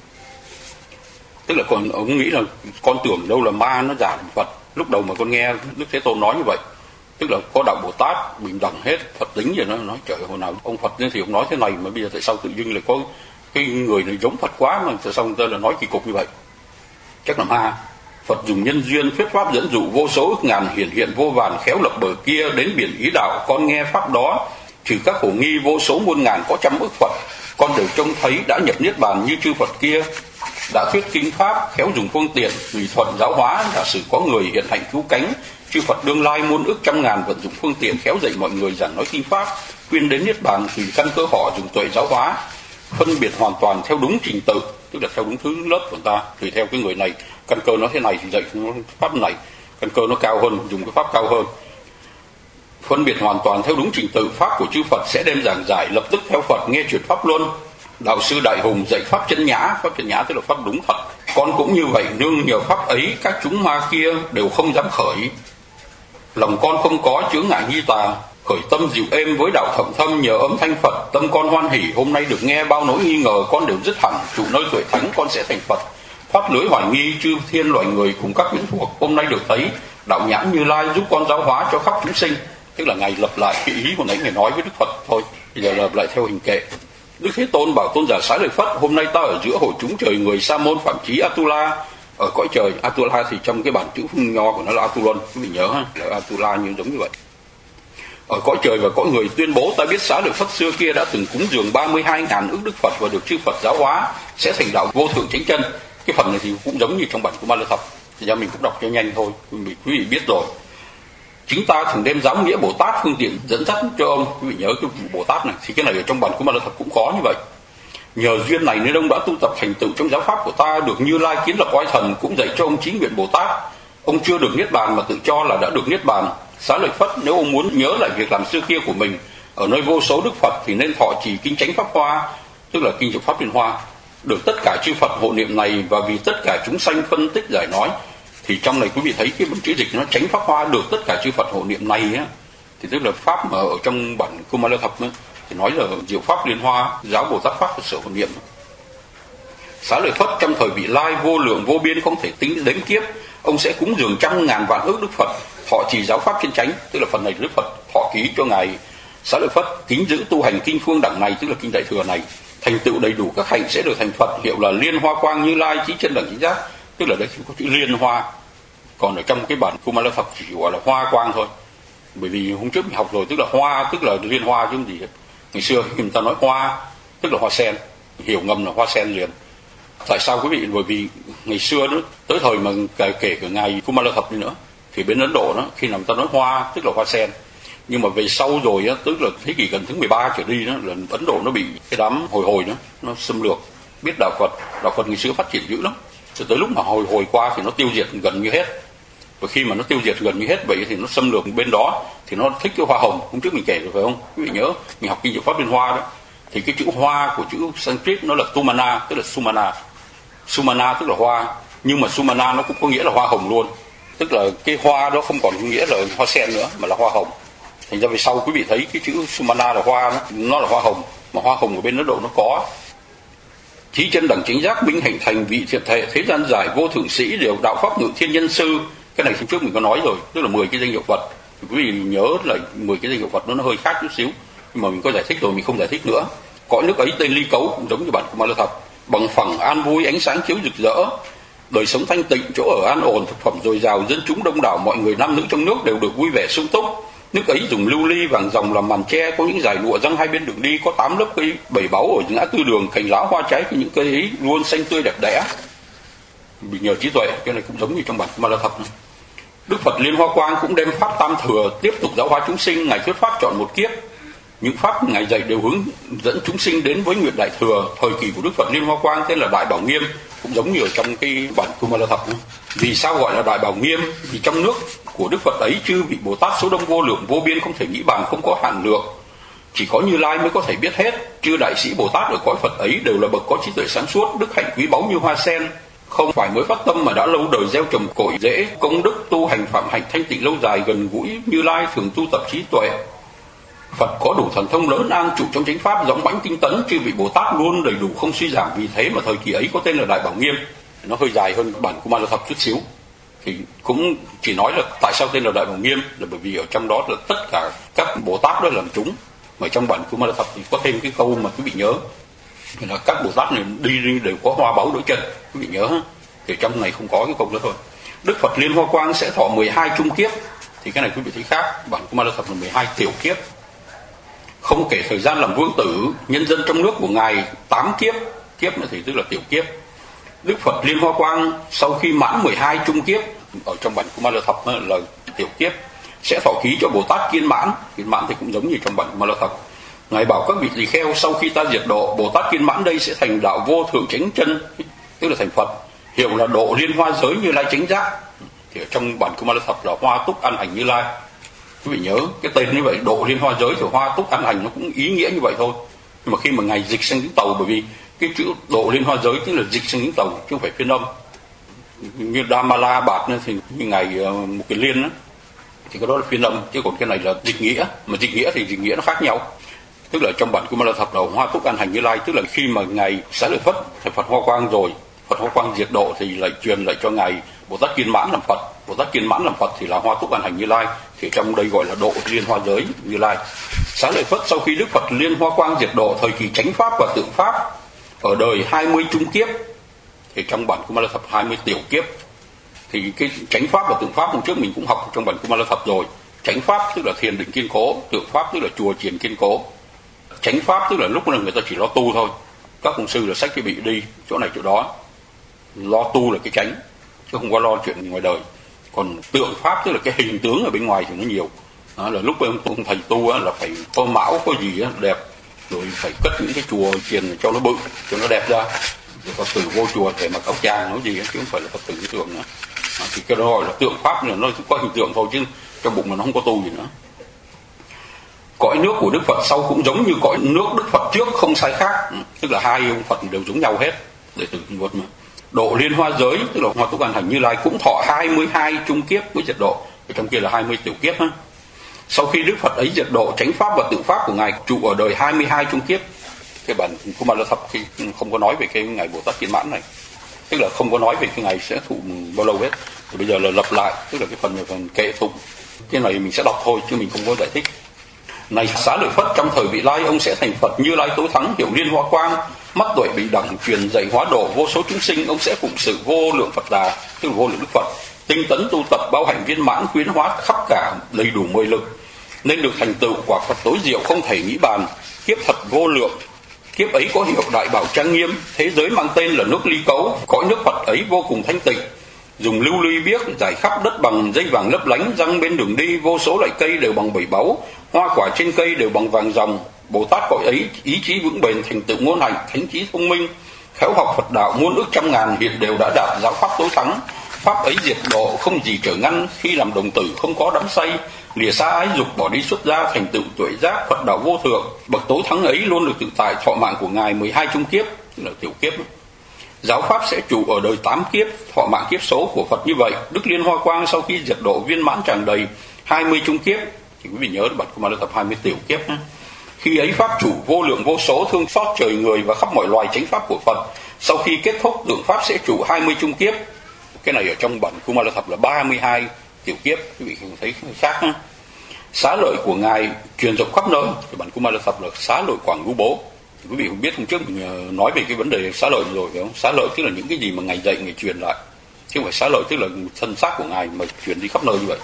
Tức là còn ông nghĩ là con tưởng đâu là ma nó giả làm Phật. Lúc đầu mà con nghe Đức Thế Tôn nói như vậy, tức là có đạo Bồ Tát bình đẳng hết, Phật tính rồi, nó nói trời hồi nào ông Phật nên thì ông nói thế này mà bây giờ tại sao tự dưng lại có cái người này giống Phật quá mà tại sao người ta là nói kỳ cục như vậy? Chắc là ma. Phật dùng nhân duyên thuyết pháp dẫn dụ vô số ức ngàn hiển hiện vô vàn khéo lập bờ kia đến biển ý đạo, con nghe pháp đó trừ các khổ nghi vô số muôn ngàn có trăm ức Phật, con đều trông thấy đã nhập niết bàn như chư Phật kia, đã thuyết kinh pháp khéo dùng phương tiện tùy thuận giáo hóa, giả sử có người hiện hạnh cứu cánh, chư Phật đương lai muôn ức trăm ngàn vận dụng phương tiện khéo dạy mọi người giảng nói kinh pháp, khuyên đến niết bàn tùy căn cơ họ dùng tuệ giáo hóa, phân biệt hoàn toàn theo đúng trình tự, tức là theo đúng thứ lớp của người ta, tùy theo cái người này căn cơ nó thế này thì dạy nó pháp này, căn cơ nó cao hơn dùng cái pháp cao hơn. Phân biệt hoàn toàn theo đúng trình tự, pháp của chư Phật sẽ đem giảng giải, lập tức theo Phật nghe truyền pháp luân. Đạo sư Đại Hùng dạy pháp chân nhã, pháp chân nhã tức là pháp đúng thật. Con cũng như vậy, nương nhờ pháp ấy các chúng ma kia đều không dám khởi. Lòng con không có chướng ngại nghi tà, khởi tâm dịu êm với đạo thậm thâm, nhờ âm thanh Phật tâm con hoan hỷ. Hôm nay được nghe bao nỗi nghi ngờ con đều dứt hẳn, trụ nơi tuệ thánh con sẽ thành Phật. Thoát lưới hoài nghi chư thiên loài người cùng các quyến thuộc, hôm nay được thấy đạo nhãn Như Lai giúp con giáo hóa cho khắp chúng sinh. Tức là ngài lập lại cái ý của nãy ngài nói với Đức Phật thôi, bây giờ lập lại theo hình kệ. Đức Thế Tôn bảo tôn giả Xá Lợi Phất, hôm nay ta ở giữa hội chúng trời người sa môn phạm chí Atula, ở cõi trời. Atula thì trong cái bản chữ phương nho của nó là Atulon, quý vị nhớ ha, là Atula như giống như vậy. Ở cõi trời và cõi người tuyên bố ta biết Xá Lợi Phất xưa kia đã từng cúng dường ba mươi hai ngàn ức Đức Phật và được chư Phật giáo hóa, sẽ thành đạo vô thượng chánh chân. Cái phần này thì cũng giống như trong bản của Ma La Thập, thì ra mình cũng đọc cho nhanh thôi, quý vị biết rồi. Chính ta thường đem giáo nghĩa Bồ Tát phương tiện dẫn dắt cho ông. Quý vị nhớ cái Bồ Tát này, thì cái này ở trong bản của Ma La Thập cũng có như vậy. Nhờ duyên này nên ông đã tu tập thành tựu trong giáo pháp của ta, được Như Lai kiến lập oai thần cũng dạy cho ông chí nguyện Bồ Tát. Ông chưa được niết bàn mà tự cho là đã được niết bàn. Xá Lợi Phất, nếu ông muốn nhớ lại việc làm xưa kia của mình ở nơi vô số Đức Phật thì nên thọ trì kinh chánh pháp hoa, tức là kinh diệu pháp liên hoa, được tất cả chư Phật hộ niệm này, và vì tất cả chúng sanh phân tích giải nói. Thì trong này quý vị thấy cái bản chữ dịch nó chánh pháp hoa được tất cả chư Phật hộ niệm này á, thì tức là pháp mà ở trong bản Kumala Thập ấy, thì nói là diệu pháp liên hoa, giáo Bồ Tát pháp Phật sở hộ niệm. Xá Lợi Phất trong thời vị lai vô lượng vô biên không thể tính đến kiếp, ông sẽ cúng dường trăm ngàn vạn ước Đức Phật, thọ trì giáo pháp chân chánh, tức là phần này Đức Phật thọ ký cho ngài Xá Lợi Phất kính giữ tu hành kinh phương đẳng này, tức là kinh Đại Thừa này, thành tựu đầy đủ các hạnh sẽ được thành Phật, hiệu là Liên Hoa Quang Như Lai chí chân đẳng chính giác, tức là đây có chữ liên hoa. Còn ở trong cái bản Kumala Thập chỉ gọi là hoa quang thôi, bởi vì hôm trước mình học rồi, tức là hoa tức là liên hoa chứ không gì hết. Ngày xưa khi người ta nói hoa tức là hoa sen, hiểu ngầm là hoa sen liền. Tại sao quý vị? Bởi vì ngày xưa đó, tới thời mà kể, kể cả ngài Kumala Thập đi nữa, thì bên Ấn Độ đó khi nào người ta nói hoa tức là hoa sen, nhưng mà về sau rồi đó, tức là thế kỷ gần thứ mười ba trở đi đó, là Ấn Độ nó bị cái đám hồi hồi đó nó xâm lược, biết đạo Phật, đạo Phật ngày xưa phát triển dữ lắm, cho tới lúc mà hồi hồi qua thì nó tiêu diệt gần như hết. Và khi mà nó tiêu diệt gần như hết vậy thì nó xâm lược bên đó, thì nó thích cái hoa hồng. Hôm trước mình kể rồi phải không? Quý vị nhớ mình học kinh diệu pháp liên hoa đó, thì cái chữ hoa của chữ Sanskrit nó là Tumana, tức là Sumana. Sumana tức là hoa, nhưng mà Sumana nó cũng có nghĩa là hoa hồng luôn, tức là cái hoa đó không còn nghĩa là hoa sen nữa mà là hoa hồng. Thành ra về sau quý vị thấy cái chữ Sumana là hoa đó, nó là hoa hồng, mà hoa hồng ở bên Ấn Độ nó có. Chí chân đẳng chính giác minh hạnh thành vị thiệt thể thế gian giải vô thượng sĩ đều đạo pháp ngự thiên nhân sư. Cái này trước mình có nói rồi, tức là mười cái danh hiệu Phật. Quý vị nhớ là mười cái danh hiệu Phật nó, nó hơi khác chút xíu, nhưng mà mình có giải thích rồi, mình không giải thích nữa. Cõi nước ấy tên ly cấu cũng giống như bản của Ma La Thập, bằng phẳng an vui ánh sáng chiếu rực rỡ, đời sống thanh tịnh, chỗ ở an ổn, thực phẩm dồi dào, dân chúng đông đảo, mọi người nam nữ trong nước đều được vui vẻ sung túc. Nước ấy dùng lưu ly vàng ròng làm màn tre, có những dải lụa răng hai bên đường đi, có tám lớp cây bảy báu ở ngã tư đường, cành lá hoa trái của những cây ấy luôn xanh tươi đẹp đẽ. Mình nhờ trí tuệ, cái này cũng giống như trong bản Ma La Thập này. Đức Phật Liên Hoa Quang cũng đem pháp tam thừa tiếp tục giáo hóa chúng sinh. Ngài thuyết pháp chọn một kiếp. Những pháp Ngài dạy đều hướng dẫn chúng sinh đến với nguyện đại thừa. Thời kỳ của Đức Phật Liên Hoa Quang tên là Đại Bảo Nghiêm, cũng giống như ở trong cái bản Kumala Thập. Vì sao gọi là Đại Bảo Nghiêm? Vì trong nước của Đức Phật ấy chư vị Bồ Tát số đông vô lượng vô biên, không thể nghĩ bàn, không có hạn lượng. Chỉ có Như Lai mới có thể biết hết. Chư đại sĩ Bồ Tát ở cõi Phật ấy đều là bậc có trí tuệ sáng suốt, đức hạnh quý báu như hoa sen, không phải mới phát tâm mà đã lâu đời gieo trồng cội rễ, công đức tu hành phạm hạnh thanh tịnh lâu dài, gần gũi Như Lai, thường tu tập trí tuệ. Phật có đủ thần thông lớn, an trụ trong chánh pháp, dõng mãnh tinh tấn, chư vị Bồ Tát luôn đầy đủ không suy giảm. Vì thế mà thời kỳ ấy có tên là Đại Bảo Nghiêm. Nó hơi dài hơn bản Kumala Thập chút xíu, thì cũng chỉ nói là tại sao tên là Đại Bảo Nghiêm, là bởi vì ở trong đó là tất cả các Bồ Tát đó làm chúng. Mà trong bản Kumala Thập thì có thêm cái câu mà quý vị nhớ là các Bồ Tát này đi, đi đều có hoa báu đổi chân, quý vị nhớ. Thì trong này không có cái câu đó thôi. Đức Phật Liên Hoa Quang sẽ thọ mười hai trung kiếp, thì cái này quý vị thấy khác. Bản Kumala Thập là mười hai tiểu kiếp, không kể thời gian làm vương tử. Nhân dân trong nước của Ngài tám kiếp, kiếp này thì tức là tiểu kiếp. Đức Phật Liên Hoa Quang sau khi mãn mười hai trung kiếp, ở trong bản Kumala Thập là tiểu kiếp, sẽ thọ ký cho Bồ Tát Kiên Mãn. Kiên Mãn thì cũng giống như trong bản Kumala Thập. Ngài bảo các vị tỳ kheo, sau khi ta diệt độ, Bồ Tát Kiên Mãn đây sẽ thành đạo vô thượng chánh chân, tức là thành Phật, hiệu là độ liên hoa giới Như Lai chánh giác. Thì ở trong bản Kumala Thập là hoa túc an hành Như Lai. Quý vị nhớ cái tên như vậy, độ liên hoa giới thì hoa túc an hành nó cũng ý nghĩa như vậy thôi. Nhưng mà khi mà Ngài dịch sang tiếng Tàu, bởi vì cái chữ độ liên hoa giới tức là dịch sang tiếng Tàu chứ không phải phiên âm. Như Dhamala Bạt thì như Ngài một cái liên đó, thì cái đó là phiên âm, chứ còn cái này là dịch nghĩa. Mà dịch nghĩa thì dịch nghĩa nó khác nhau. Tức là trong bản Kumala Thập là hoa túc an hành Như Lai, tức là khi mà Ngài Xá Lợi Phất thành Phật Hoa Quang rồi, Phật Hoa Quang diệt độ thì lại truyền lại cho Ngài Bồ Tát Kiên Mãn làm Phật. Bồ Tát Kiên Mãn làm Phật thì là hoa túc an hành Như Lai, thì trong đây gọi là độ liên hoa giới Như Lai. Xá Lợi Phất sau khi Đức Phật Liên Hoa Quang diệt độ, thời kỳ chánh pháp và tượng pháp, ở đời hai mươi trung kiếp, thì trong bản Kumala Thập hai mươi tiểu kiếp. Thì cái chánh pháp và tượng pháp hôm trước mình cũng học trong bản Kumala Thập rồi. Chánh pháp tức là thiền định kiên cố, tượng pháp tức là chùa chiền kiên cố. Chánh pháp tức là lúc này người ta chỉ lo tu thôi. Các công sư là xách cái bị đi chỗ này chỗ đó, lo tu là cái chánh, chứ không có lo chuyện ngoài đời. Còn tượng pháp tức là cái hình tướng ở bên ngoài thì nó nhiều. Đó là lúc ông thầy tu là phải có mão có gì đẹp, rồi phải cất những cái chùa chiền cho nó bự, cho nó đẹp ra. Rồi Phật tử vô chùa để mặc áo trang nói gì chứ không phải là Phật tử cái tượng nữa. À, thì cái đó gọi là tượng pháp, là nó có hình tượng thôi, chứ trong bụng mà nó không có tu gì nữa. Cõi nước của Đức Phật sau cũng giống như cõi nước Đức Phật trước, không sai khác. Ừ, tức là hai ông Phật đều giống nhau hết, để từ vật mà. Độ liên hoa giới tức là hoa túc an hành Như Lai cũng thọ hai mươi hai trung kiếp với diệt độ, ở trong kia là hai mươi tiểu kiếp ha. Sau khi Đức Phật ấy diệt độ, chánh pháp và tự pháp của Ngài trụ ở đời hai mươi hai trung kiếp. Cái bản Kumala Thập thì không có nói về cái ngày Bồ Tát Kiên Mãn này, tức là không có nói về cái ngày sẽ thụ bao lâu hết. Thì bây giờ là lập lại, tức là cái phần phần kệ tụng. Cái này mình sẽ đọc thôi chứ mình không có giải thích. Này Xá Lợi Phất, trong thời vị lai ông sẽ thành Phật Như Lai tối thắng, hiệu liên hoa quang, mắt tuệ bình đẳng, truyền dạy hóa độ vô số chúng sinh. Ông sẽ phụng sự vô lượng Phật Đà, tức là vô lượng Đức Phật, tinh tấn tu tập, bao hạnh viên mãn, khuyến hóa khắp cả, đầy đủ mười lực, nên được thành tựu quả Phật tối diệu không thể nghĩ bàn. Kiếp thật vô lượng, kiếp ấy có hiệu đại bảo trang nghiêm, thế giới mang tên là nước ly cấu. Cõi nước Phật ấy vô cùng thanh tịnh, dùng lưu ly biếc rải khắp đất bằng dây vàng lấp lánh, răng bên đường đi vô số loại cây đều bằng bảy báu, hoa quả trên cây đều bằng vàng ròng. Bồ Tát cõi ấy ý chí vững bền, thành tựu ngôn hành, thánh trí thông minh, khéo học Phật đạo, muôn ước trăm ngàn hiện đều đã đạt giáo pháp tối thắng. Pháp ấy diệt độ không gì trở ngăn, khi làm đồng tử không có đắm say, lìa xa ái dục bỏ đi xuất gia, thành tựu tuệ giác Phật đạo vô thượng. Bậc tối thắng ấy luôn được tự tại, thọ mạng của Ngài mười hai trung kiếp, tức là tiểu kiếp. Giáo pháp sẽ trụ ở đời tám kiếp, thọ mạng kiếp số của Phật như vậy. Đức Liên Hoa Quang sau khi diệt độ viên mãn tràn đầy hai mươi trung kiếp, thì quý vị nhớ bản Kumala Tập hai mươi tiểu kiếp nhé. Khi ấy pháp chủ vô lượng vô số, thương xót trời người và khắp mọi loài chánh pháp của Phật. Sau khi kết thúc, tượng pháp sẽ trụ hai mươi trung kiếp. Cái này ở trong bản Kumala Thập là ba mươi hai tiểu kiếp, quý vị thấy khác nhé. Xá lợi của Ngài truyền rộng khắp nơi, thì bản Kumala Thập là xá lợi Quảng Ngũ Bố. Quý vị không biết, hôm trước mình nói về cái vấn đề xá lợi rồi phải không? Xá lợi tức là những cái gì mà Ngài dạy, Ngài truyền lại, chứ không phải xá lợi tức là thân xác của Ngài mà truyền đi khắp nơi như vậy.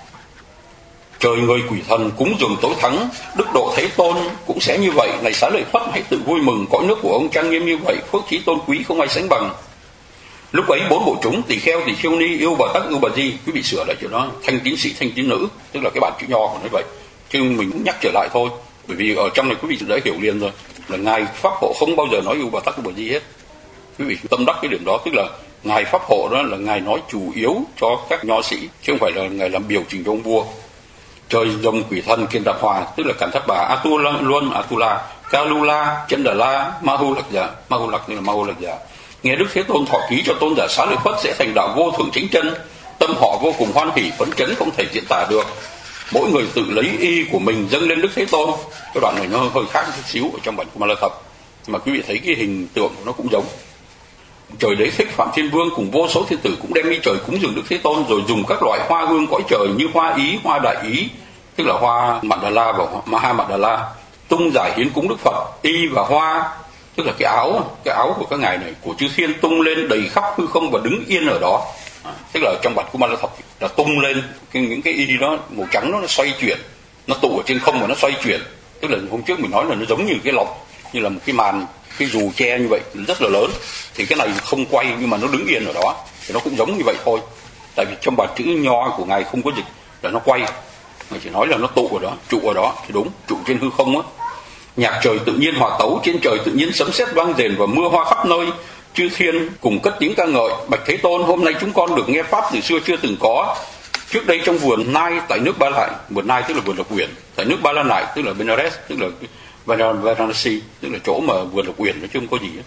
Trời người quỷ thần cúng dường tối thắng, đức độ Thế Tôn cũng sẽ như vậy. Này Xá Lợi Phất, hãy tự vui mừng, cõi nước của ông trang nghiêm như vậy, phước trí tôn quý không ai sánh bằng. Lúc ấy bốn bộ chúng tỳ kheo, tỳ kheo ni, yêu bà tắc, yêu bà di, quý vị sửa lại chuyện đó, thanh tín sĩ, thanh tín nữ, tức là cái bản chữ nho của nó vậy. Chứ mình cũng nhắc trở lại thôi, bởi vì ở trong này quý vị đã hiểu liền rồi, là ngài pháp hộ không bao giờ nói yêu bà tắc, yêu bà di hết. Quý vị tâm đắc cái điểm đó, tức là ngài pháp hộ đó là ngài nói chủ yếu cho các nho sĩ, chứ không phải là ngài làm biểu trình cho ông vua. Trời rồng quỷ thần kiên đạp hòa, tức là Càn Thắt Bà, Atula Luân, Atula, Kalula, Chân Đà La, Mahu Lạc Giả, Mahu Lạc tức là Mahu Lạc Giả. Nghe Đức Thế Tôn thọ ký cho tôn giả Xá Lợi Phất sẽ thành đạo vô thượng chánh chân, tâm họ vô cùng hoan hỷ phấn chấn không thể diễn tả được. Mỗi người tự lấy y của mình dâng lên Đức Thế Tôn. Cái đoạn này nó hơi khác một chút xíu ở trong bản Kumala Thập, nhưng mà quý vị thấy cái hình tượng nó cũng giống. Trời Đế Thích Phạm Thiên Vương cùng vô số thiên tử cũng đem đi trời cúng dường Đức Thế Tôn, rồi dùng các loại hoa hương cõi trời như hoa ý, hoa đại ý, tức là hoa Mạn Đà La và Maha Mạn Đà La, tung giải hiến cúng Đức Phật. Y và hoa tức là cái áo, cái áo của các ngài này của chư thiên tung lên đầy khắp hư không và đứng yên ở đó. À, tức là trong bản Kumala Thập là tung lên cái, những cái y đó màu trắng đó, nó xoay chuyển, nó tụ ở trên không và nó xoay chuyển. Tức là hôm trước mình nói là nó giống như cái lọc, như là một cái màn, cái dù che như vậy rất là lớn, thì cái này không quay nhưng mà nó đứng yên ở đó, thì nó cũng giống như vậy thôi. Tại vì trong bản chữ nho của ngài không có dịch là nó quay, ngài chỉ nói là nó tụ ở đó, trụ ở đó thì đúng, trụ trên hư không á. Nhạc trời tự nhiên hòa tấu, trên trời tự nhiên sấm sét vang rền và mưa hoa khắp nơi, chư thiên cùng cất tiếng ca ngợi. Bạch Thế Tôn, hôm nay chúng con được nghe pháp từ xưa chưa từng có. Trước đây trong vườn Nai tại nước Ba Lại, vườn Nai tức là vườn Độc Uyển, tại nước Ba La Nại tức là Benares, tức là Varanasi, tức là chỗ mà vườn Độc Uyển, nó chứ không có gì ấy.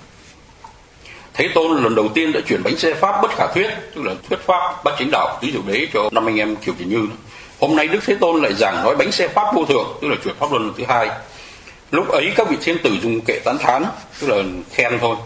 Thế Tôn lần đầu tiên đã chuyển bánh xe pháp bất khả thuyết, tức là thuyết pháp bát chánh đạo tứ diệu đế cho năm anh em Kiều Trần Như. Hôm nay Đức Thế Tôn lại giảng nói bánh xe pháp vô thượng, tức là chuyển pháp luân thứ hai. Lúc ấy các vị thiên tử dùng kệ tán thán, tức là khen thôi.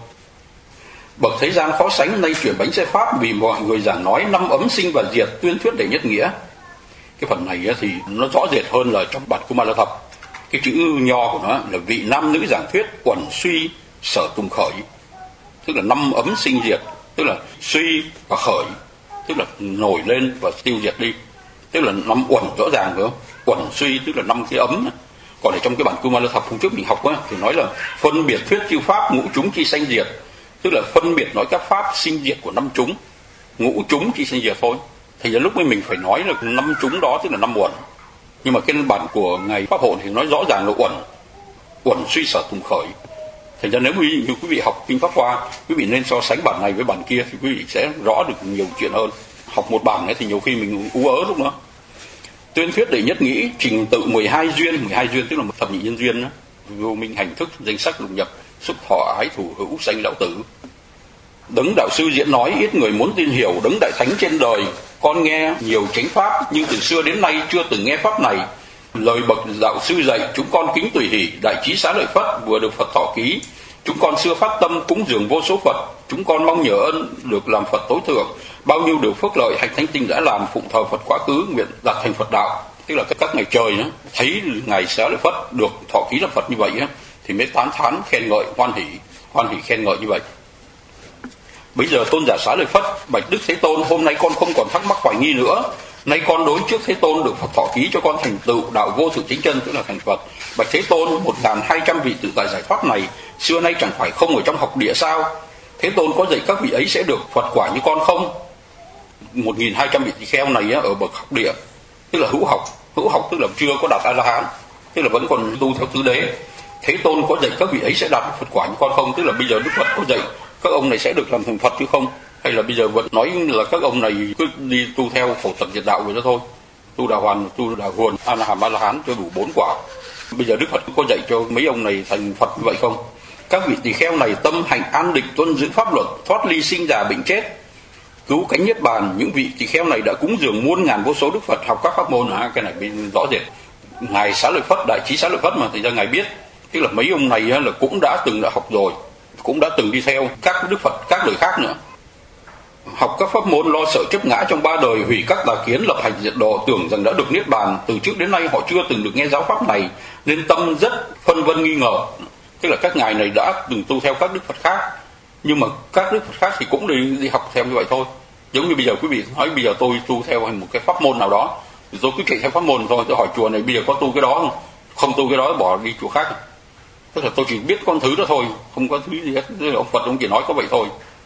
Bậc thế gian khó sánh, nay chuyển bánh xe pháp vì mọi người giảng nói năm ấm sinh và diệt, tuyên thuyết đệ nhất nghĩa. Cái phần này thì nó rõ rệt hơn là trong bản Kumala Thập. Cái chữ nho của nó là vị nam nữ giảng thuyết uẩn suy sở tùng khởi, tức là năm ấm sinh diệt, tức là suy và khởi, tức là nổi lên và tiêu diệt đi, tức là năm uẩn rõ ràng phải không? Uẩn suy tức là năm cái ấm. Còn ở trong cái bản Kumala Thập hôm trước mình học á, thì nói là phân biệt thuyết chư pháp ngũ chúng chi sanh diệt, tức là phân biệt nói các pháp sinh diệt của năm chúng, ngũ chúng chi sanh diệt thôi. Thì lúc ấy mình phải nói là năm chúng đó tức là năm uẩn, nhưng mà cái bản của ngài Pháp Hộ thì nói rõ ràng là uẩn, uẩn suy sở tùng khởi. Thành ra nếu quý vị, quý vị học kinh Pháp Hoa, quý vị nên so sánh bản này với bản kia thì quý vị sẽ rõ được nhiều chuyện hơn. Học một bản ấy thì nhiều khi mình ú ớ lúc đó. Tuyên thuyết đệ nhất nghĩ, trình tự mười hai duyên, mười hai duyên tức là một thập nhị nhân duyên đó. Vô minh hành thức, danh sắc lục nhập, xúc thọ ái thủ hữu sanh lão tử. Đấng đạo sư diễn nói ít người muốn tin hiểu, đấng đại thánh trên đời con nghe nhiều chánh pháp nhưng từ xưa đến nay chưa từng nghe pháp này. Lời bậc đạo sư dạy chúng con kính tùy hỷ, đại trí Xá Lợi Phất vừa được Phật thọ ký. Chúng con xưa phát tâm cúng dường vô số Phật, chúng con mong nhờ ơn được làm Phật tối thượng, bao nhiêu điều phước lợi hạnh thánh tinh đã làm, phụng thờ Phật quá khứ nguyện đạt thành Phật đạo. Tức là các ngày trời đó, thấy ngài Xá Lợi Phất được thọ ký làm Phật như vậy á, thì mới tán thán khen ngợi, hoan hỷ, hoan hỷ khen ngợi như vậy. Bây giờ tôn giả Xá Lợi Phất bạch Đức Thế Tôn, hôm nay con không còn thắc mắc hoài nghi nữa. Nay con đối trước Thế Tôn được Phật thọ ký cho con thành tựu đạo vô thượng chánh chân, tức là thành Phật. Bạch Thế Tôn, một ngàn hai trăm vị tự tại giải thoát này xưa nay chẳng phải không ở trong học địa sao? Thế Tôn có dạy các vị ấy sẽ được Phật quả như con không? Một nghìn hai trăm vị tỳ kheo này ở bậc học địa, tức là hữu học, hữu học tức là chưa có đạt A La Hán, tức là vẫn còn tu theo tứ đế. Thế Tôn có dạy các vị ấy sẽ đạt Phật quả như con không? Tức là bây giờ Đức Phật có dạy các ông này sẽ được làm thành Phật chứ không? Hay là bây giờ vẫn nói là các ông này cứ đi tu theo phổ tập diệt đạo vậy đó thôi, tu đà hoàn, tu đà huồn, a la hàm a la hán cho đủ bốn quả. Bây giờ Đức Phật có dạy cho mấy ông này thành Phật như vậy không? Các vị tỳ kheo này tâm hành an định, tuân giữ pháp luật, thoát ly sinh già bệnh chết, cứu cánh niết bàn. Những vị tỳ kheo này đã cúng dường muôn ngàn vô số Đức Phật, học các pháp môn. À, cái này bên rõ rệt. Ngài Xá Lợi Phất, đại trí Xá Lợi Phất mà, thì ra ngài biết, tức là mấy ông này là cũng đã từng đã học rồi, cũng đã từng đi theo các Đức Phật các đời khác nữa, học các pháp môn, lo sợ chấp ngã trong ba đời, hủy các tà kiến, lập hành diệt độ, tưởng rằng đã được niết bàn. Từ trước đến nay họ chưa từng được nghe giáo pháp này nên tâm rất phân vân nghi ngờ. Tức là các ngài này đã từng tu theo các Đức Phật khác, nhưng mà các Đức Phật khác thì cũng đi, đi học theo như vậy thôi. Giống như bây giờ quý vị nói bây giờ tôi tu theo một cái pháp môn nào đó thì tôi cứ chạy theo pháp môn thôi. Tôi hỏi chùa này bây giờ có tu cái đó không? Không tu cái đó bỏ đi chùa khác. Tức là tôi chỉ biết con thứ đó thôi, không có thứ gì hết. Tức là ông Phật ông chỉ nói có vậy thôi.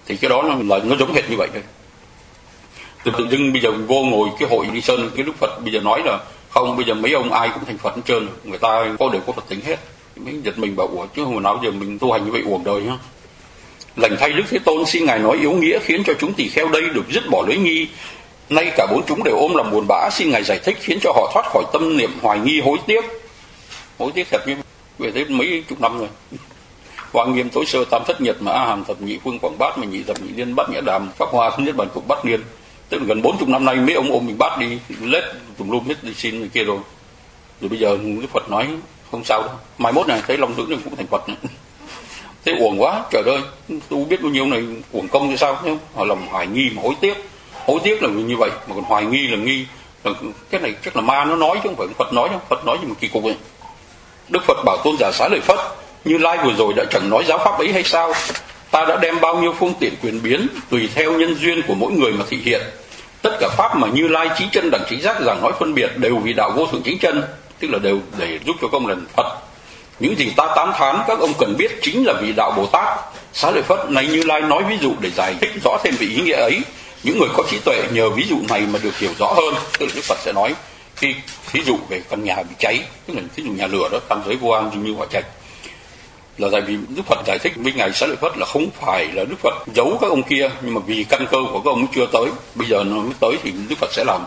Thì cái đó là nó giống hệt như vậy thôi. Tự, tự dưng bây giờ vô ngồi cái hội đi Sơn, cái Đức Phật bây giờ nói là không, bây giờ mấy ông ai cũng thành Phật hết trơn, người ta có đều có Phật tính hết. Mới giật mình bảo ủa, chứ không nào giờ mình tu hành như vậy uổng đời nhá. Lành thay Đức Thế Tôn, xin ngài nói yếu nghĩa khiến cho chúng tỳ kheo đây được dứt bỏ lưới nghi. Nay cả bốn chúng đều ôm lòng buồn bã, xin ngài giải thích khiến cho họ thoát khỏi tâm niệm hoài nghi hối tiếc. Hối tiếc thật như về tới mấy chục năm rồi. Hoa Nghiêm tối sơ tam thất nhật mà A Hàm thập nhị phương quảng bát mà nhị thập nhị liên bát nhã đàm pháp hoa nhất bản cục bát liên. Tức là gần bốn chục năm nay mấy ông ôm mình bát đi lết tùm lum hết đi xin người kia rồi. Rồi bây giờ Đức Phật nói không sao đâu, mai mốt này thấy long tử này cũng thành Phật này. Thế uổng quá, trời ơi, tu biết bao nhiêu này uổng công như sao chứ? Họ lòng hoài nghi mà hối tiếc, hối tiếc là như vậy, mà còn hoài nghi là nghi, là cái này chắc là ma nó nói chứ không phải Phật nói đâu, Phật nói gì mà kỳ cục vậy. Đức Phật bảo Tôn giả Xá Lợi Phất, Như Lai vừa rồi đã chẳng nói giáo pháp ấy hay sao? Ta đã đem bao nhiêu phương tiện quyền biến tùy theo nhân duyên của mỗi người mà thị hiện. Tất cả pháp mà Như Lai chí chân đẳng chính giác giảng nói phân biệt đều vì đạo vô thượng chính chân, tức là đều để giúp cho công lần Phật. Những gì ta tán thán các ông cần biết chính là vì đạo Bồ Tát. Xá Lợi Phất, này Như Lai nói ví dụ để giải thích rõ thêm về ý nghĩa ấy. Những người có trí tuệ nhờ ví dụ này mà được hiểu rõ hơn. Tức là Đức Phật sẽ nói khi ví dụ về căn nhà bị cháy, tức là ví dụ nhà lửa đó, tam giới vô an như hỏa trạch, là tại vì Đức Phật giải thích với ngài Xá Lợi Phất là không phải là Đức Phật giấu các ông kia, nhưng mà vì căn cơ của các ông chưa tới, bây giờ nó mới tới thì Đức Phật sẽ làm.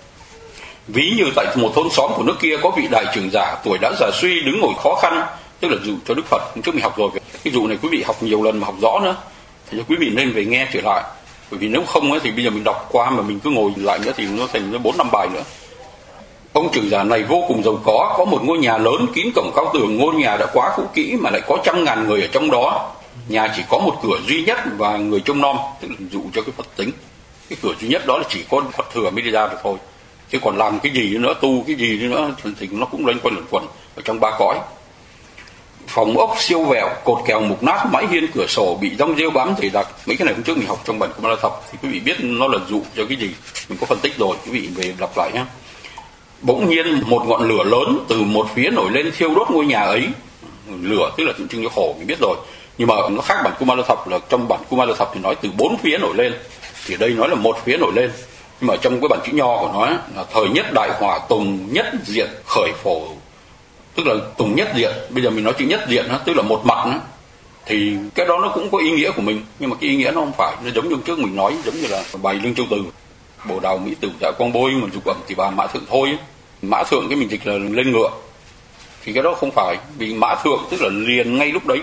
Ví như tại một thôn xóm của nước kia có vị đại trưởng giả tuổi đã già suy đứng ngồi khó khăn, tức là dụ cho Đức Phật. Trước mình học rồi, cái dụ này quý vị học nhiều lần mà học rõ nữa, thì quý vị nên về nghe trở lại, bởi vì nếu không ấy, thì bây giờ mình đọc qua mà mình cứ ngồi lại nữa thì nó thành bốn năm bài nữa. Ông trưởng giả này vô cùng giàu có, có một ngôi nhà lớn kín cổng cao tường, ngôi nhà đã quá cũ kỹ mà lại có trăm ngàn người ở trong đó. Nhà chỉ có một cửa duy nhất và người trông nom, tức là dụ cho cái Phật tính. Cái cửa duy nhất đó là chỉ có Phật thừa mới đi ra được thôi. Chứ còn làm cái gì nữa, tu cái gì nữa thì nó cũng loanh quanh luẩn quẩn ở trong ba cõi. Phòng ốc siêu vẹo, cột kèo mục nát, mái hiên cửa sổ bị rong rêu bám dày đặc. Mấy cái này hôm trước mình học trong bản Kumara Thập thì quý vị biết nó là dụ cho cái gì, mình có phân tích rồi, quý vị về đọc lại nhé. Bỗng nhiên một ngọn lửa lớn từ một phía nổi lên thiêu đốt ngôi nhà ấy. Lửa tức là tượng trưng cho khổ, mình biết rồi, nhưng mà nó khác bản Kumara Thập, là trong bản Kumara Thập thì nói từ bốn phía nổi lên, thì đây nói là một phía nổi lên. Nhưng mà trong cái bản chữ nho của nó là thời nhất đại hỏa tùng nhất diện khởi phổ, tức là tùng nhất diện. Bây giờ mình nói chữ nhất diện tức là một mặt đó. Thì cái đó nó cũng có ý nghĩa của mình, nhưng mà cái ý nghĩa nó không phải, nó giống như trước mình nói, giống như là bài Lương Châu Từ, bồ đào mỹ tử dạ quang bôi mà dục ẩm thì bà mã thượng thôi. Mã thượng cái mình dịch là lên ngựa, thì cái đó không phải, vì mã thượng tức là liền ngay lúc đấy,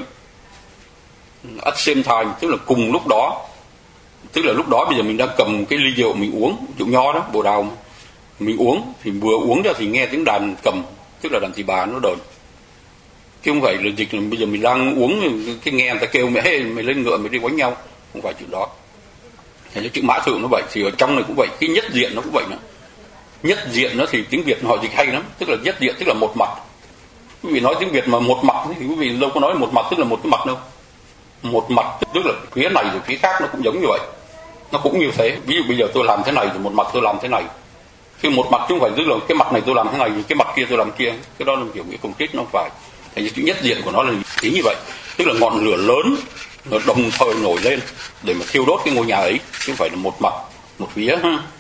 at same time tức là cùng lúc đó. Tức là lúc đó bây giờ mình đang cầm cái ly rượu mình uống, rượu nho đó, bồ đào mình uống, thì vừa uống ra thì nghe tiếng đàn cầm, tức là đàn tỳ bà nó đời. Chứ không phải là dịch là bây giờ mình đang uống cái nghe người ta kêu mẹ hey, mày lên ngựa mày đi quánh nhau, không phải chuyện đó. Thế chữ mã thượng nó vậy, thì ở trong này cũng vậy, cái nhất diện nó cũng vậy nữa. Nhất diện nó thì tiếng Việt họ dịch hay lắm, tức là nhất diện tức là một mặt. Quý vị nói tiếng Việt mà một mặt thì quý vị đâu có nói một mặt tức là một cái mặt đâu. Một mặt tức là phía này rồi phía khác nó cũng giống như vậy, nó cũng như thế. Ví dụ bây giờ tôi làm thế này thì một mặt tôi làm thế này, khi một mặt chứ không phải tức là cái mặt này tôi làm thế này thì cái mặt kia tôi làm kia, cái đó là kiểu nghĩa công kích, nó không phải. Thì chữ nhất diện của nó là ý như vậy, tức là ngọn lửa lớn nó đồng thời nổi lên để mà thiêu đốt cái ngôi nhà ấy, chứ không phải là một mặt một phía.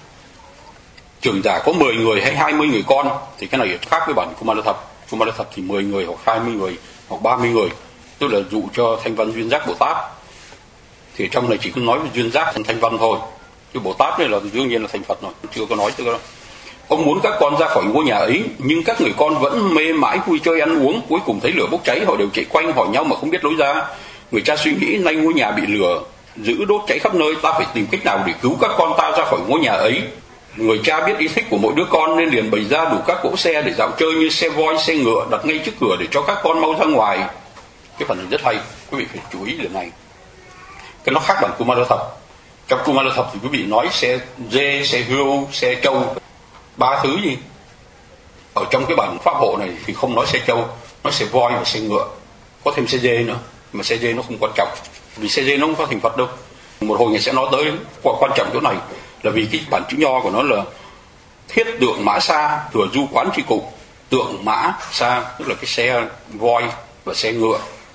Trưởng giả có mười người hay hai mươi người con, thì cái này khác với bản Kumara Thập. Kumara Thập thì mười người hoặc hai mươi người hoặc ba mươi người, tức là dụ cho thanh văn duyên giác Bồ Tát. Thì trong này chỉ có nói về duyên giác thành thanh văn thôi, chứ Bồ Tát này là đương nhiên là thành Phật rồi, chưa có nói tới đó. Ông muốn các con ra khỏi ngôi nhà ấy, nhưng các người con vẫn mê mãi vui chơi ăn uống, cuối cùng thấy lửa bốc cháy họ đều chạy quanh hỏi nhau mà không biết lối ra. Người cha suy nghĩ nay ngôi nhà bị lửa giữ đốt cháy khắp nơi, ta phải tìm cách nào để cứu các con ta ra khỏi ngôi nhà ấy. Người cha biết ý thích của mỗi đứa con nên liền bày ra đủ các cỗ xe để dạo chơi như xe voi, xe ngựa đặt ngay trước cửa để cho các con mau ra ngoài. Cái phần này rất hay, quý vị phải chú ý điều này. Cái nó khác bản Kumara Thập. Trong Kumara Thập thì quý vị nói xe dê, xe hươu, xe trâu, ba thứ gì. Ở trong cái bản pháp hộ này thì không nói xe trâu, nói xe voi và xe ngựa, có thêm xe dê nữa. Mà xe dê nó không quan trọng, vì xe dê nó không có thành Phật đâu. Một hồi ngày sẽ nói tới quan trọng chỗ này, là vì cái bản chữ nho của nó là thiết tượng mã xa thừa du quán tri cục. Tượng mã xa tức là cái xe voi và xe ngựa,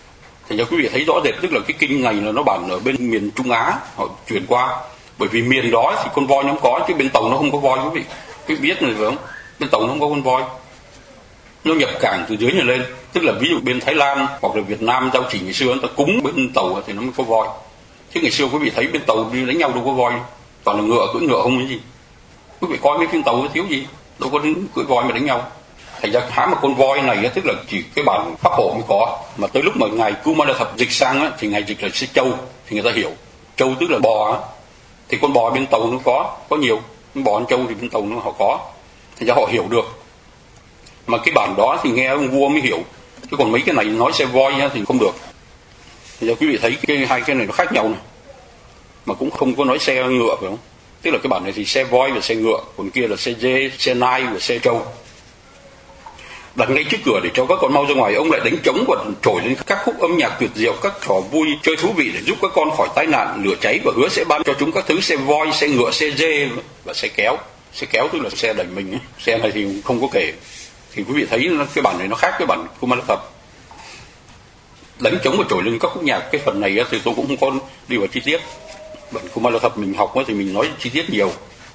Thành ra quý vị thấy rõ rệt, tức là cái kinh này là nó bản ở bên miền Trung Á họ chuyển qua, bởi vì miền đó thì con voi nó không có, chứ bên Tàu nó không có voi quý vị. Quý vị biết rồi phải không? Bên Tàu nó không có con voi, nó nhập cảng từ dưới này lên. Tức là ví dụ bên Thái Lan hoặc là Việt Nam giao chỉ ngày xưa người ta cúng bên Tàu thì nó mới có voi, chứ ngày xưa quý vị thấy bên Tàu đi đánh nhau đâu có voi, toàn là ngựa, cưỡi ngựa không cái gì. Quý vị coi mấy phim Tàu thiếu gì, đâu có cưỡi voi mà đánh nhau. Thành ra hãm một con voi này tức là chỉ cái bản Pháp Hộ mới có, mà tới lúc mà ngài Kumalanathap dịch sang á, thì ngài dịch là trâu, thì người ta hiểu. Trâu tức là bò á, thì con bò bên Tàu nó có có nhiều, con bò con trâu thì bên Tàu nó họ có, thành ra họ hiểu được. Mà cái bản đó thì nghe ông vua mới hiểu, chứ còn mấy cái này nói xe voi á, thì không được. Thành ra quý vị thấy cái hai cái này nó khác nhau này, mà cũng không có nói xe ngựa phải không? Tức là cái bản này thì xe voi và xe ngựa, còn kia là xe dê, xe nai và xe trâu. Đặt ngay trước cửa để cho các con mau ra ngoài, ông lại đánh trống và trổi lên các khúc âm nhạc tuyệt diệu, các trò vui chơi thú vị để giúp các con khỏi tai nạn lửa cháy, và hứa sẽ ban cho chúng các thứ xe voi, xe ngựa, xe dê và xe kéo. Xe kéo tức là xe đẩy mình ấy. Xe này thì không có kể. Thì quý vị thấy cái bản này nó khác cái bản Kumalanathap. Đánh trống và trổi lên các khúc nhạc, cái phần này thì tôi cũng không có đi vào chi tiết. Bản Kumalanathap mình học thì mình nói chi tiết nhiều.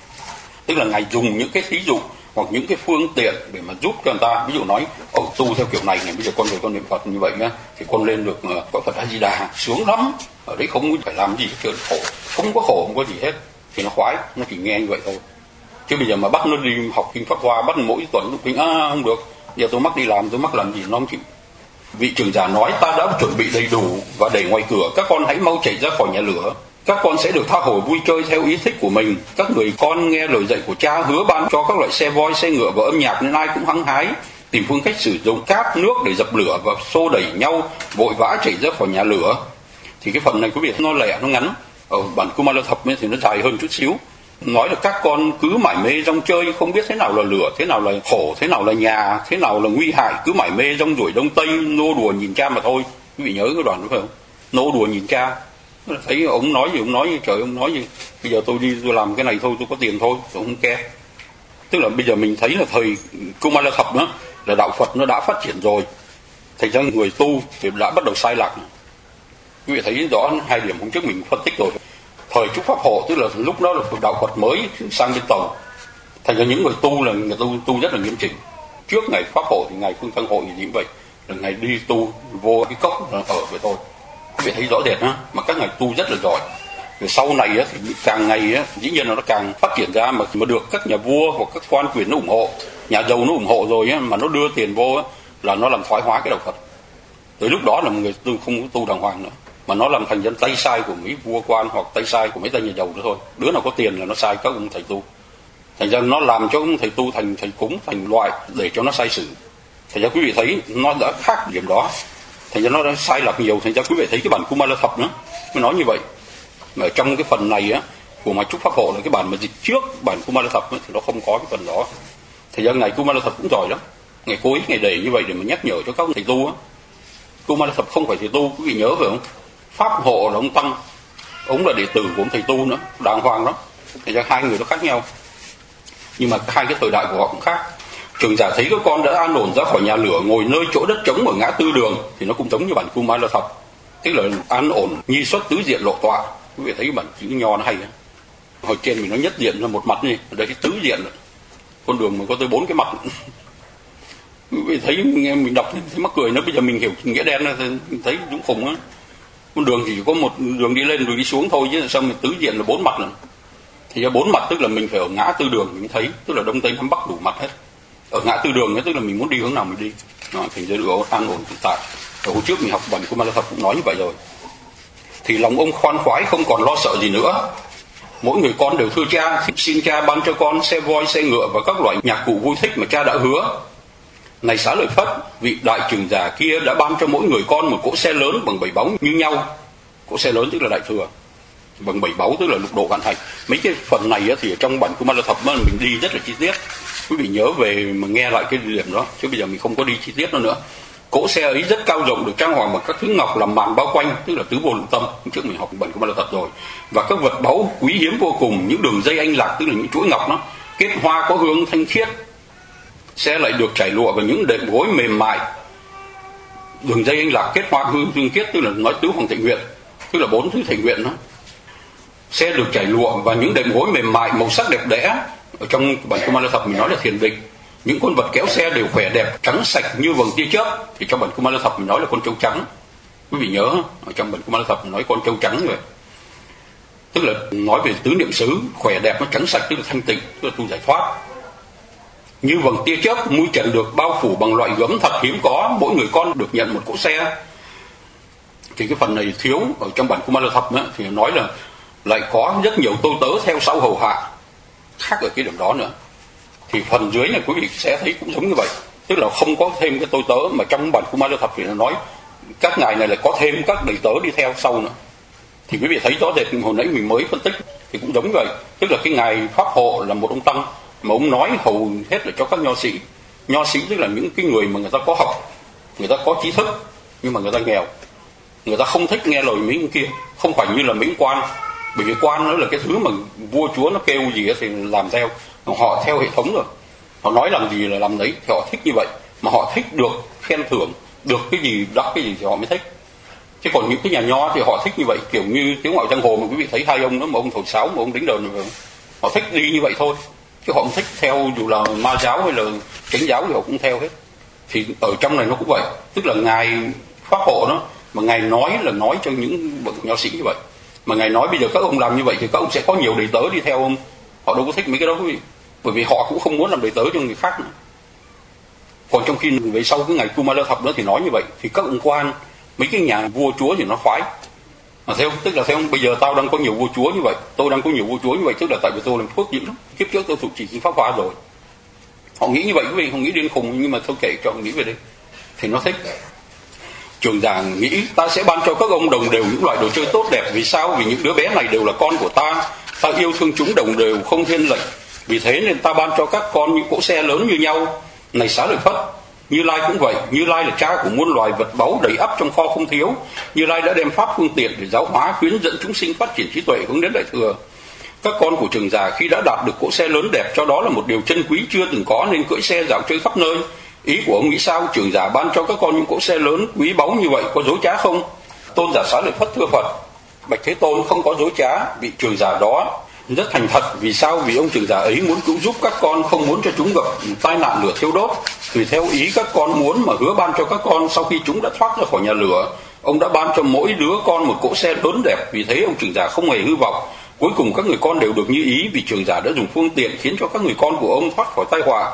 Tức là ngài dùng những cái thí dụ hoặc những cái phương tiện để mà giúp cho người ta, ví dụ nói ồ tu theo kiểu này này, bây giờ con về con niệm Phật như vậy nhá, thì con lên được uh, cõi Phật A Di Đà sướng lắm, ở đấy không phải làm gì hết, khổ không có khổ không có gì hết, thì nó khoái, nó chỉ nghe như vậy thôi. Chứ bây giờ mà bắt nó đi học kinh Pháp Hoa, bắt mỗi tuần lúc kinh à không được, giờ tôi mắc đi làm, tôi mắc làm gì nó không chịu. Vị trưởng giả nói ta đã chuẩn bị đầy đủ và để ngoài cửa, các con hãy mau chạy ra khỏi nhà lửa. Các con sẽ được tha hồ vui chơi theo ý thích của mình. Các người con nghe lời dạy của cha hứa ban cho các loại xe voi, xe ngựa và âm nhạc, nên ai cũng hăng hái tìm phương cách sử dụng cát, nước để dập lửa và xô đẩy nhau vội vã chạy ra khỏi nhà lửa. Thì cái phần này quý vị nó lẻ, nó ngắn. Ở bản Kumalanathap thì nó dài hơn chút xíu. Nói là các con cứ mải mê rong chơi, không biết thế nào là lửa, thế nào là khổ, thế nào là nhà, thế nào là nguy hại, cứ mải mê rong ruổi đông tây, nô đùa nhìn cha mà thôi. Quý vị nhớ cái đoạn đó phải không? Nô đùa nhìn cha. Thấy ông nói gì ông nói gì, trời ông nói gì, bây giờ tôi đi tôi làm cái này thôi, tôi có tiền thôi, tôi không care. Tức là bây giờ mình thấy là thời Kumalanathap đó là đạo Phật nó đã phát triển rồi, thành ra người tu thì đã bắt đầu sai lạc. Quý vị thấy rõ hai điểm hôm trước mình phân tích rồi. Thời Chúc Pháp Hộ tức là lúc đó là đạo Phật mới sang bên Tàu, thành ra những người tu là người tu tu rất là nghiêm chỉnh. Trước ngày Pháp Hộ thì ngày Phương Tăng Hội thì như vậy, là ngày đi tu vô cái cốc là ở vậy thôi. Quý vị thấy rõ rệt ha, mà các ngài tu rất là giỏi. Rồi sau này á, thì càng ngày á, dĩ nhiên là nó càng phát triển ra, mà mà được các nhà vua hoặc các quan quyền nó ủng hộ, nhà giàu nó ủng hộ rồi á, mà nó đưa tiền vô á, là nó làm thoái hóa cái đạo Phật. Tới lúc đó là một người tu không có tu đàng hoàng nữa, mà nó làm thành dân tay sai của mấy vua quan hoặc tay sai của mấy tay nhà giàu nữa thôi. Đứa nào có tiền là nó sai các ông thầy tu, thành ra nó làm cho ông thầy tu thành thầy cúng, thành loại để cho nó sai sử. Thành ra quý vị thấy nó đã khác điểm đó, thành ra nó đã sai lạc nhiều. Thành ra quý vị thấy cái bản Kumalanathap nữa mới nói như vậy. Mà trong cái phần này á của mà Chúc Pháp Hộ là cái bản mà dịch trước bản Kumalanathap thì nó không có cái phần đó. Thành ra ngài Kumalanathap cũng giỏi lắm, ngài cố ý ngài để như vậy để mà nhắc nhở cho các ông thầy tu á. Kumalanathap không phải thầy tu, quý vị nhớ phải không? Pháp Hộ là ông tăng, ông là đệ tử của ông thầy tu nữa, đàng hoàng đó. Thành ra hai người nó khác nhau, nhưng mà hai cái thời đại của họ cũng khác. Trưởng giả thấy các con đã an ổn ra khỏi nhà lửa, ngồi nơi chỗ đất trống ở ngã tư đường, thì nó cũng giống như bản Kumalanathap, tức là an ổn nhi xuất tứ diện lộ tọa. Quý vị thấy cái bản chữ nho nó hay á, hồi trên mình nó nhất diện là một mặt này, ở đây cái tứ diện rồi. Con đường mình có tới bốn cái mặt. Quý vị thấy nghe mình đọc thấy mắc cười. Nếu bây giờ mình hiểu nghĩa đen thì mình thấy đúng khùng á. Con đường chỉ có một đường đi lên rồi đi xuống thôi, chứ sao mình tứ diện là bốn mặt rồi. Thì ra bốn mặt tức là mình phải ở ngã tư đường mình thấy, tức là đông tây nam bắc đủ mặt hết. Ở ngã tư đường ấy, tức là mình muốn đi hướng nào mình đi, nó thành ra được an ổn tự tại. Ở hồi trước mình học bản Kumalanathap cũng nói như vậy rồi. Thì lòng ông khoan khoái, không còn lo sợ gì nữa. Mỗi người con đều thưa cha, xin cha ban cho con xe voi, xe ngựa và các loại nhạc cụ vui thích mà cha đã hứa. Này Xá Lợi Phất, vị đại trưởng giả kia đã ban cho mỗi người con một cỗ xe lớn bằng bảy báu như nhau. Cỗ xe lớn tức là đại thừa, bằng bảy báu tức là lục độ vạn hạnh. Mấy cái phần này thì ở trong bản Kumalanathap mình đi rất là chi tiết. Quý vị nhớ về mà nghe lại cái điểm đó, chứ bây giờ mình không có đi chi tiết nữa nữa. Cỗ xe ấy rất cao rộng, được trang hoàng bằng các thứ ngọc làm màn bao quanh, tức là tứ vô lượng tâm. Trước mình học bản Kumalanathap rồi. Và các vật báu quý hiếm vô cùng, những đường dây anh lạc tức là những chuỗi ngọc nó kết hoa có hương thanh khiết. Xe lại được trải lụa và những đệm gối mềm mại. Đường dây anh lạc kết hoa hương dương kiết, tức là nói tứ hoàng thịnh nguyện, tức là bốn thứ thịnh nguyện đó. Xe được trải lụa và những đệm gối mềm mại màu sắc đẹp đẽ. Ở trong bản Kumala Thập mình nói là thiền định. Những con vật kéo xe đều khỏe đẹp, trắng sạch như vầng tia chớp. Thì trong bản Kumala Thập mình nói là con trâu trắng. Quý vị nhớ, ở trong bản Kumala Thập mình nói con trâu trắng rồi. Tức là nói về tứ niệm xứ, khỏe đẹp, nó trắng sạch, tức là thanh tịnh, tức là tu giải thoát. Như vầng tia chớp, mũi trần được bao phủ bằng loại gấm thật hiếm có, mỗi người con được nhận một cỗ xe. Thì cái phần này thiếu ở trong bản Kumala Thập nữa, thì nói là lại có rất nhiều tôi tớ theo sau hầu hạ, khác ở cái điểm đó nữa. Thì phần dưới này quý vị sẽ thấy cũng giống như vậy, tức là không có thêm cái tôi tớ, mà trong bản Kumala Thập thì nó nói các ngài này lại có thêm các đầy tớ đi theo sau nữa. Thì quý vị thấy rõ rệt hồi nãy mình mới phân tích thì cũng giống vậy, tức là cái ngài pháp hộ là một ông tăng mà ông nói hầu hết là cho các nho sĩ. Nho sĩ tức là những cái người mà người ta có học, người ta có trí thức, nhưng mà người ta nghèo, người ta không thích nghe lời mấy người kia, không phải như là mấy quan. Bởi vì quan nó là cái thứ mà vua chúa nó kêu gì thì làm theo, họ theo hệ thống rồi, họ nói làm gì là làm đấy, thì họ thích như vậy. Mà họ thích được khen thưởng, được cái gì đắc cái gì thì họ mới thích. Chứ còn những cái nhà nho thì họ thích như vậy, kiểu như Tiếng Ngoại Giang Hồ mà quý vị thấy hai ông đó, một ông thổi sáo, một ông đánh đờn, họ thích đi như vậy thôi, chứ họ không thích theo dù là ma giáo hay là chánh giáo thì họ cũng theo hết. Thì ở trong này nó cũng vậy, tức là ngài pháp hộ đó, mà ngài nói là nói cho những bậc nho sĩ như vậy, mà ngài nói bây giờ các ông làm như vậy thì các ông sẽ có nhiều đầy tớ đi theo ông. Họ đâu có thích mấy cái đó quý vị, bởi vì họ cũng không muốn làm đầy tớ cho người khác nữa. Còn trong khi về sau cái ngày Kumala Thập nữa thì nói như vậy, thì các ông quan, mấy cái nhà vua chúa thì nó khoái. Mà theo tức là theo bây giờ tao đang có nhiều vua chúa như vậy, tôi đang có nhiều vua chúa như vậy, tức là tại vì tôi làm phước dữ lắm, kiếp trước tôi thuộc trì kinh pháp hoa rồi. Họ nghĩ như vậy quý vị, không nghĩ điên khùng, nhưng mà thôi kệ cho họ nghĩ về đây thì nó thích. Trường giả nghĩ ta sẽ ban cho các ông đồng đều những loại đồ chơi tốt đẹp. Vì sao? Vì những đứa bé này đều là con của ta, ta yêu thương chúng đồng đều không thiên lệch. Vì thế nên ta ban cho các con những cỗ xe lớn như nhau. Này Xá Lợi Phất, Như Lai cũng vậy. Như Lai là cha của muôn loài vật báu đầy ắp trong kho không thiếu. Như Lai đã đem pháp phương tiện để giáo hóa, khuyến dẫn chúng sinh phát triển trí tuệ hướng đến đại thừa. Các con của Trường giả khi đã đạt được cỗ xe lớn đẹp, cho đó là một điều chân quý chưa từng có, nên cưỡi xe dạo chơi khắp nơi. Ý của ông nghĩ sao? Trường giả ban cho các con những cỗ xe lớn quý báu như vậy có dối trá không? Tôn giả Xá Lợi Phất thưa Phật, bạch Thế Tôn, không có dối trá. Vị trường giả đó rất thành thật. Vì sao? Vì ông trường giả ấy muốn cứu giúp các con, không muốn cho chúng gặp tai nạn lửa thiêu đốt. Vì theo ý các con muốn mà hứa ban cho các con, sau khi chúng đã thoát ra khỏi nhà lửa, ông đã ban cho mỗi đứa con một cỗ xe lớn đẹp. Vì thế ông trường giả không hề hư vọng. Cuối cùng các người con đều được như ý, vì trường giả đã dùng phương tiện khiến cho các người con của ông thoát khỏi tai họa.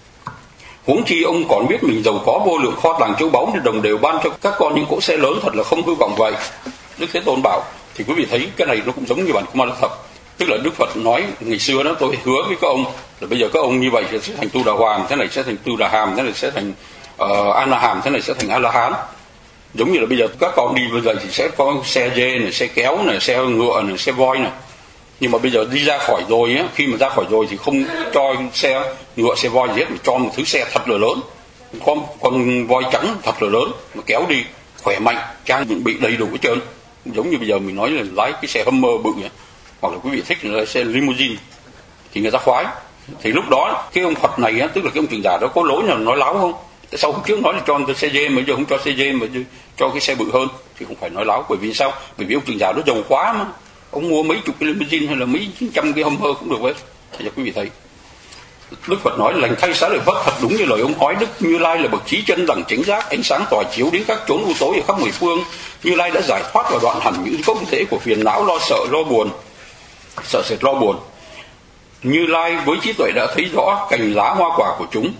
Huống chi ông còn biết mình giàu có vô lượng kho tàng châu báu, nên đồng đều ban cho các con những cỗ xe lớn, thật là không hư vọng vậy. Đức Thế Tôn bảo. Thì quý vị thấy cái này nó cũng giống như bản Kumala Thập, tức là Đức Phật nói ngày xưa đó, tôi hứa với các ông là bây giờ các ông như vậy sẽ thành Tu Đà Hoàng, thế này sẽ thành Tu Đà Hàm, thế này sẽ thành uh, A La Hàm, thế này sẽ thành A La Hán. Giống như là bây giờ các con đi bây giờ thì sẽ có xe dê này, xe kéo này, xe ngựa này, xe voi này. Nhưng mà bây giờ đi ra khỏi rồi á, khi mà ra khỏi rồi thì không cho xe ngựa, xe voi gì hết, mà cho một thứ xe thật là lớn, con con voi trắng thật là lớn mà kéo đi, khỏe mạnh, trang bị đầy đủ hết trơn. Giống như bây giờ mình nói là lái cái xe Hummer bự ấy, hoặc là quý vị thích là xe limousine thì người ta khoái. Thì lúc đó cái ông Phật này á, tức là cái ông trường giả đó có lỗi nào nói láo không? Tại sao hôm trước nói là cho xe dê mà giờ không cho xe dê mà cho cái xe bự hơn? Thì không phải nói láo. Bởi vì sao? Bởi vì ông trường giả đó giàu quá mà, ông mua mấy chục cái limousine hay là mấy trăm cái Hummer cũng được hết. Thì quý vị thấy Đức Phật nói lành thay Xá Lợi Phất, thật đúng như lời ông nói. Đức Như Lai là bậc trí chân đẳng chánh giác, ánh sáng tỏa chiếu đến các chốn u tối ở khắp mười phương. Như Lai đã giải thoát và đoạn hẳn những gốc rễ của phiền não, lo sợ, lo buồn, sợ sệt lo buồn. Như Lai với trí tuệ đã thấy rõ cành lá hoa quả của chúng.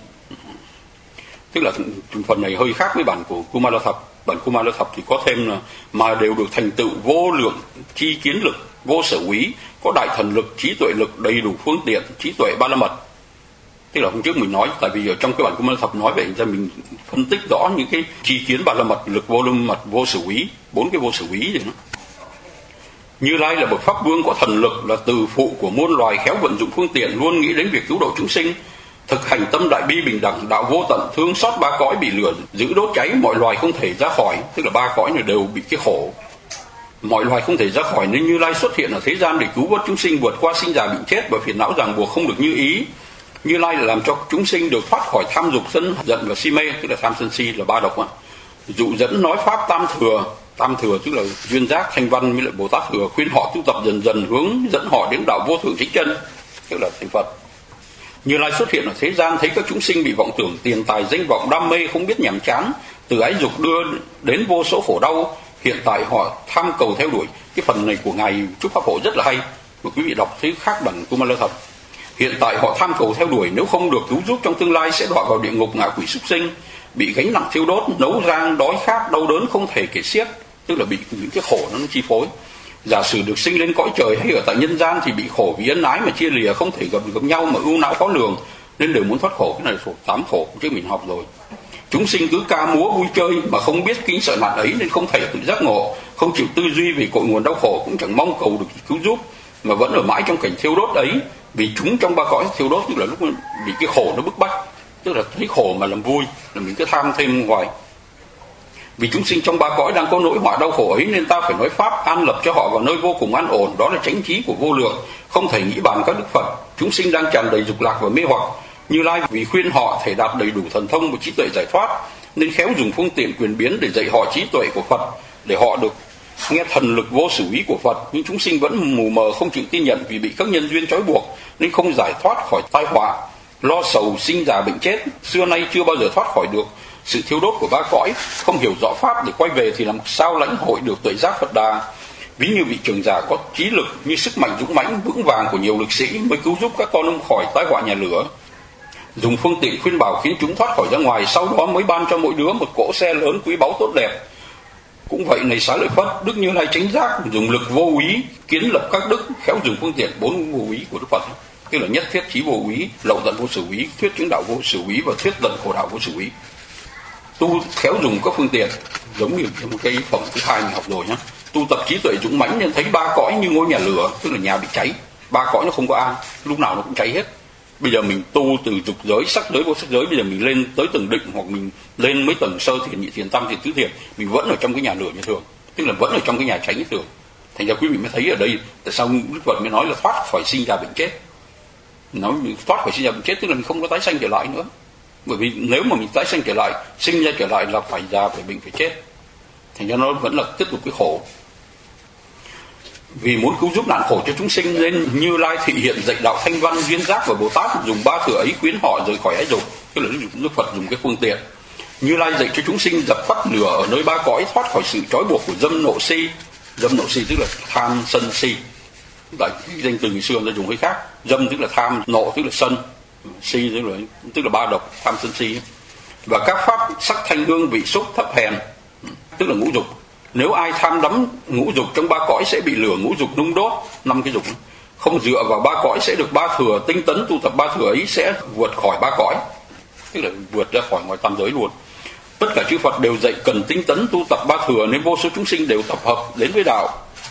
Tức là phần này hơi khác với bản của Kumala Thập. Bản Kumala Thập thì có thêm là mà đều được thành tựu vô lượng chi kiến lực, vô sở quý, có đại thần lực, trí tuệ lực, đầy đủ phương tiện, trí tuệ ba la mật. Tức là hôm trước mình nói, tại vì ở trong cái bản Kumala Thập nói về ra mình phân tích rõ những cái chi kiến ba la mật, lực vô lâm mật, vô sở quý, bốn cái vô sở quý gì đó. Như Lai là bậc pháp vương có thần lực, là từ phụ của muôn loài, khéo vận dụng phương tiện, luôn nghĩ đến việc cứu độ chúng sinh, thực hành tâm đại bi bình đẳng, đạo vô tận, thương xót ba cõi bị lửa giữ đốt cháy, mọi loài không thể ra khỏi. Tức là ba cõi này đều bị cái khổ, mọi loài không thể ra khỏi, nên Như Lai xuất hiện ở thế gian để cứu vớt chúng sinh vượt qua sinh già bệnh chết và phiền não ràng buộc không được như ý. Như Lai là làm cho chúng sinh được thoát khỏi tham dục, sân giận và si mê, tức là tham sân si là ba độc mà. dụ dẫn nói pháp tam thừa. Tam thừa tức là duyên giác, thanh văn với lại Bồ Tát thừa, khuyên họ tu tập dần dần hướng dẫn họ đến đạo vô thượng chánh chân, tức là thành Phật. Như Lai xuất hiện ở thế gian, thấy các chúng sinh bị vọng tưởng tiền tài danh vọng đam mê không biết nhàm chán, từ ái dục đưa đến vô số khổ đau. Hiện tại họ tham cầu theo đuổi. Cái phần này của ngài Chúc Pháp Hộ rất là hay, mà quý vị đọc thấy khác bản Kumala Thập. Hiện tại họ tham cầu theo đuổi, nếu không được cứu giúp trong tương lai sẽ đọa vào địa ngục ngạ quỷ súc sinh, bị gánh nặng thiêu đốt, nấu rang, đói khát, đau đớn không thể kể xiết, tức là bị những cái khổ nó chi phối. Giả sử được sinh lên cõi trời hay ở tại nhân gian thì bị khổ vì ân ái mà chia lìa, không thể gặp gặp nhau mà ưu não khó lường, nên đều muốn thoát khổ. Cái này là tám khổ chứ mình học rồi. Chúng sinh cứ ca múa vui chơi mà không biết kính sợ nạn ấy, nên không thể tự giác ngộ, không chịu tư duy về cội nguồn đau khổ, cũng chẳng mong cầu được cứu giúp, mà vẫn ở mãi trong cảnh thiêu đốt ấy. Vì chúng trong ba cõi thiêu đốt tức là lúc bị cái khổ nó bức bách, tức là thấy khổ mà làm vui, là mình cứ tham thêm hoài. Vì chúng sinh trong ba cõi đang có nỗi họa đau khổ ấy, nên ta phải nói pháp an lập cho họ vào nơi vô cùng an ổn, đó là chánh trí của vô lượng, không thể nghĩ bàn các đức Phật. Chúng sinh đang tràn đầy dục lạc và mê hoặc, Như Lai vì khuyên họ thể đạt đầy đủ thần thông và trí tuệ giải thoát, nên khéo dùng phương tiện quyền biến để dạy họ trí tuệ của Phật, để họ được nghe thần lực vô xử ý của Phật. Nhưng chúng sinh vẫn mù mờ không chịu tin nhận, vì bị các nhân duyên trói buộc nên không giải thoát khỏi tai họa, lo sầu sinh già bệnh chết, xưa nay chưa bao giờ thoát khỏi được sự thiêu đốt của ba cõi. Không hiểu rõ pháp để quay về thì làm sao lãnh hội được tuệ giác Phật Đà. Ví như vị trưởng giả có trí lực như sức mạnh dũng mãnh vững vàng của nhiều lực sĩ mới cứu giúp các con ông khỏi tai họa nhà lửa, dùng phương tiện khuyên bảo khiến chúng thoát khỏi ra ngoài, sau đó mới ban cho mỗi đứa một cỗ xe lớn quý báu tốt đẹp. Cũng vậy này Xá Lợi Phất, Đức Như Lai chánh giác dùng lực vô úy kiến lập các đức, khéo dùng phương tiện bốn vô úy của Đức Phật, tức là nhất thiết chí vô úy, lậu tận vô xử úy, thuyết chứng đạo vô xử úy và thuyết tận khổ đạo vô xử úy. Tu khéo dùng các phương tiện, giống như một cái phẩm thứ hai mình học rồi nhé. Tu tập trí tuệ dũng mãnh nên thấy ba cõi như ngôi nhà lửa, tức là nhà bị cháy, ba cõi nó không có an, lúc nào nó cũng cháy hết. Bây giờ mình tu từ dục giới, sắc giới, vô sắc giới, bây giờ mình lên tới tầng định, hoặc mình lên mấy tầng sơ thiền, nhị thiền, tam thiền, tứ thiền, mình vẫn ở trong cái nhà lửa như thường, tức là vẫn ở trong cái nhà cháy như thường. Thành ra quý vị mới thấy ở đây tại sao Đức Phật mới nói là thoát khỏi sinh ra bệnh chết. Nói thoát khỏi sinh ra bệnh chết tức là mình không có tái sanh trở lại nữa. Bởi vì nếu mà mình tái sanh trở lại, sinh ra trở lại là phải già, phải bệnh, phải chết. Thành ra nó vẫn là tiếp tục cái khổ. Vì muốn cứu giúp nạn khổ cho chúng sinh nên Như Lai thị hiện dạy đạo thanh văn, duyên giác và Bồ Tát dùng ba thừa ấy khuyến họ rời khỏi ái dục, tức là Đức Phật dùng cái phương tiện. Như Lai dạy cho chúng sinh dập tắt lửa ở nơi ba cõi, thoát khỏi sự trói buộc của dâm nộ si. Dâm nộ si tức là tham sân si. Tại danh từ ngày xưa người ta dùng hơi khác. Dâm tức là tham, nộ tức là sân, si tức là tức là ba độc, tham sân si. Và các pháp sắc thanh hương vị xúc thấp hèn, tức là ngũ dục. Nếu ai tham đắm ngũ dục trong ba cõi sẽ bị lửa ngũ dục nung đốt, năm cái dục. Không dựa vào ba cõi sẽ được ba thừa, tinh tấn tu tập ba thừa ấy sẽ vượt khỏi ba cõi, tức là vượt ra khỏi ngoài tam giới luôn. Tất cả chư Phật đều dạy cần tinh tấn tu tập ba thừa, nên vô số chúng sinh đều tập hợp đến với đạo.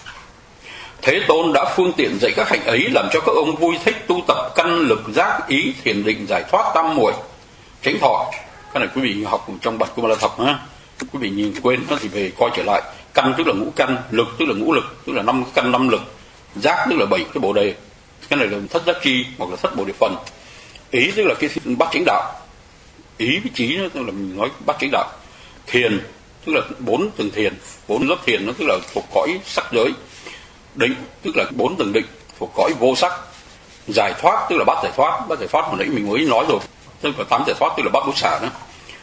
Thế Tôn đã phương tiện dạy các hạnh ấy, làm cho các ông vui thích tu tập căn lực giác ý thiền định giải thoát tam muội chánh thọ. Cái này quý vị học trong bản Kumala Thập ha. Quý vị nhìn quên nó thì về coi trở lại. Căn tức là ngũ căn, lực tức là ngũ lực, tức là năm căn năm lực, giác tức là bảy cái bồ đề. Cái này là thất giác chi hoặc là thất bồ đề phần. Ý tức là cái bát chánh đạo. Ý với trí tức là mình nói bát chánh đạo. Thiền tức là bốn tầng thiền, bốn lớp thiền nó tức là thuộc cõi sắc giới. Định tức là bốn tầng định thuộc cõi vô sắc. Giải thoát tức là bát giải thoát, bát giải thoát hồi nãy mình mới nói rồi, tức là tám giải thoát tức là bát bố xả đó.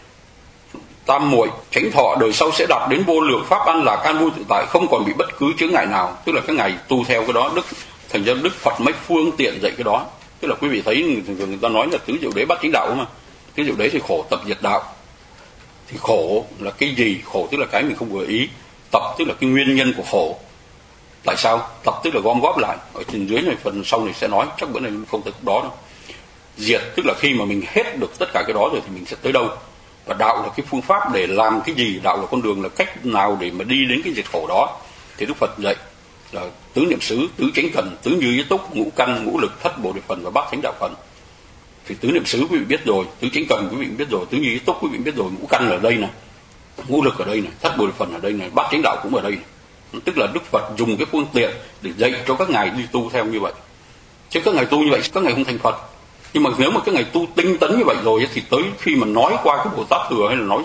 Tam muội chánh thọ đời sau sẽ đạt đến vô lượng pháp an lạc, an vui tự tại, không còn bị bất cứ chướng ngại nào, tức là cái ngày tu theo cái đó. Đức thành ra Đức Phật mấy phương tiện dạy cái đó, tức là quý vị thấy người, người ta nói là tứ diệu đế bát chánh đạo mà. Tứ diệu đế thì khổ tập diệt đạo. Thì khổ là cái gì? Khổ tức là cái mình không vừa ý. Tập tức là cái nguyên nhân của khổ. Tại sao? Tập tức là gom góp lại. Ở trên dưới này phần sau này sẽ nói, chắc bữa nay không tới đó đâu. Diệt tức là khi mà mình hết được tất cả cái đó rồi thì mình sẽ tới đâu. Và đạo là cái phương pháp để làm cái gì, đạo là con đường, là cách nào để mà đi đến cái diệt khổ đó. Thì Đức Phật dạy là tứ niệm xứ, tứ chánh cần, tứ như ý túc, ngũ căn, ngũ lực, thất bồ đề phần và bát thánh đạo phần. Thì tứ niệm xứ quý vị biết rồi, tứ chánh cần quý vị biết rồi, tứ như ý túc quý vị biết rồi, ngũ căn ở đây này, ngũ lực ở đây này, thất bồ đề phần ở đây này, bát chánh đạo cũng ở đây này. Tức là Đức Phật dùng cái phương tiện để dạy cho các ngài đi tu theo như vậy. Chứ các ngài tu như vậy các ngài không thành Phật. Nhưng mà nếu mà cái ngày tu tinh tấn như vậy rồi thì tới khi mà nói qua cái Bồ Tát thừa hay là nói gì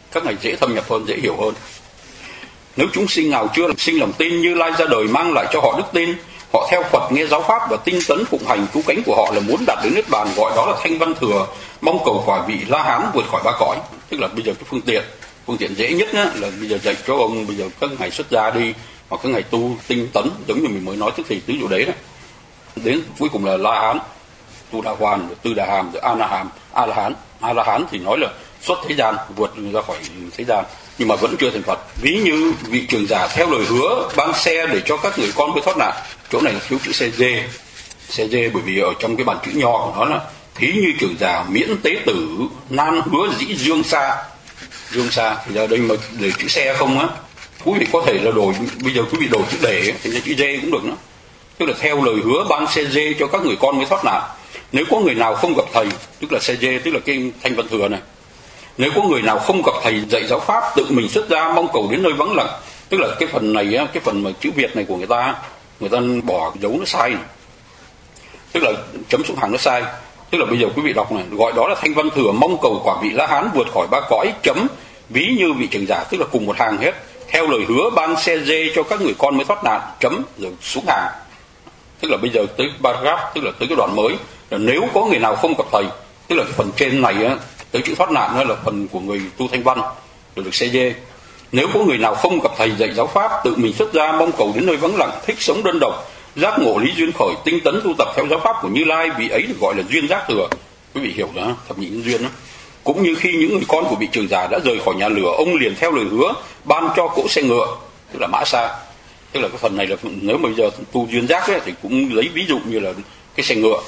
các ngài dễ thâm nhập hơn, dễ hiểu hơn. Nếu chúng sinh nào chưa sinh lòng tin, Như Lai ra đời mang lại cho họ đức tin. Họ theo Phật, nghe giáo pháp và tinh tấn phụng hành. Cứu cánh của họ là muốn đạt đến niết bàn, gọi đó là thanh văn thừa, mong cầu quả vị La Hán vượt khỏi ba cõi. Tức là bây giờ cái phương tiện phương tiện dễ nhất á, là bây giờ dạy cho ông bây giờ các ngày xuất gia đi, hoặc các ngày tu tinh tấn, giống như mình mới nói trước thì ví dụ đấy đó. Đến cuối cùng là La Hán, Tu Đà Hoàn, Tư Đà Hàm, A La Hàm, A La Hán. A La Hán thì nói là xuất thế gian, vượt ra khỏi thế gian, nhưng mà vẫn chưa thành Phật. Ví như vị trưởng giả theo lời hứa ban xe để cho các người con mới thoát nạn. Chỗ này là thiếu chữ xe dê, xe dê bởi vì ở trong cái bản chữ nho của nó là thí như trưởng giả miễn tế tử nan hứa dĩ dương xa. Dương xa thì giờ đây mà để chữ xe không á, quý vị có thể là đổi, bây giờ quý vị đổi chữ để thì ra chữ dê cũng được nữa. Tức là theo lời hứa ban xe dê cho các người con mới thoát nạn. Nếu có người nào không gặp thầy, tức là xe dê, tức là cái thanh văn thừa này. Nếu có người nào không gặp thầy dạy giáo pháp, tự mình xuất gia mong cầu đến nơi vắng lặng. Tức là cái phần này á, cái phần mà chữ Việt này của người ta, người ta bỏ dấu nó sai này. Tức là chấm xuống hàng nó sai. Tức là bây giờ quý vị đọc này, gọi đó là thanh văn thừa, mong cầu quả vị La Hán vượt khỏi ba cõi, chấm ví như vị trưởng giả, tức là cùng một hàng hết. Theo lời hứa ban xe dê cho các người con mới thoát nạn, chấm rồi xuống hàng. Tức là bây giờ tới paragraph, tức là tới cái đoạn mới là nếu có người nào không gặp thầy, tức là cái phần trên này á, tới chữ thoát nạn đó là phần của người tu thanh văn, rồi được xe dê. Nếu có người nào không gặp thầy dạy giáo pháp, tự mình xuất gia mong cầu đến nơi vắng lặng, thích sống đơn độc, giác ngộ lý duyên khởi, tinh tấn tu tập theo giáo pháp của Như Lai, vì ấy được gọi là duyên giác thừa. Quý vị hiểu đó, thập nhị nhân duyên đó. Cũng như khi những người con của vị trưởng giả đã rời khỏi nhà lửa, ông liền theo lời hứa ban cho cỗ xe ngựa, tức là mã xa. Tức là cái phần này là nếu mà bây giờ tu duyên giác ấy, thì cũng lấy ví dụ như là cái xe ngựa.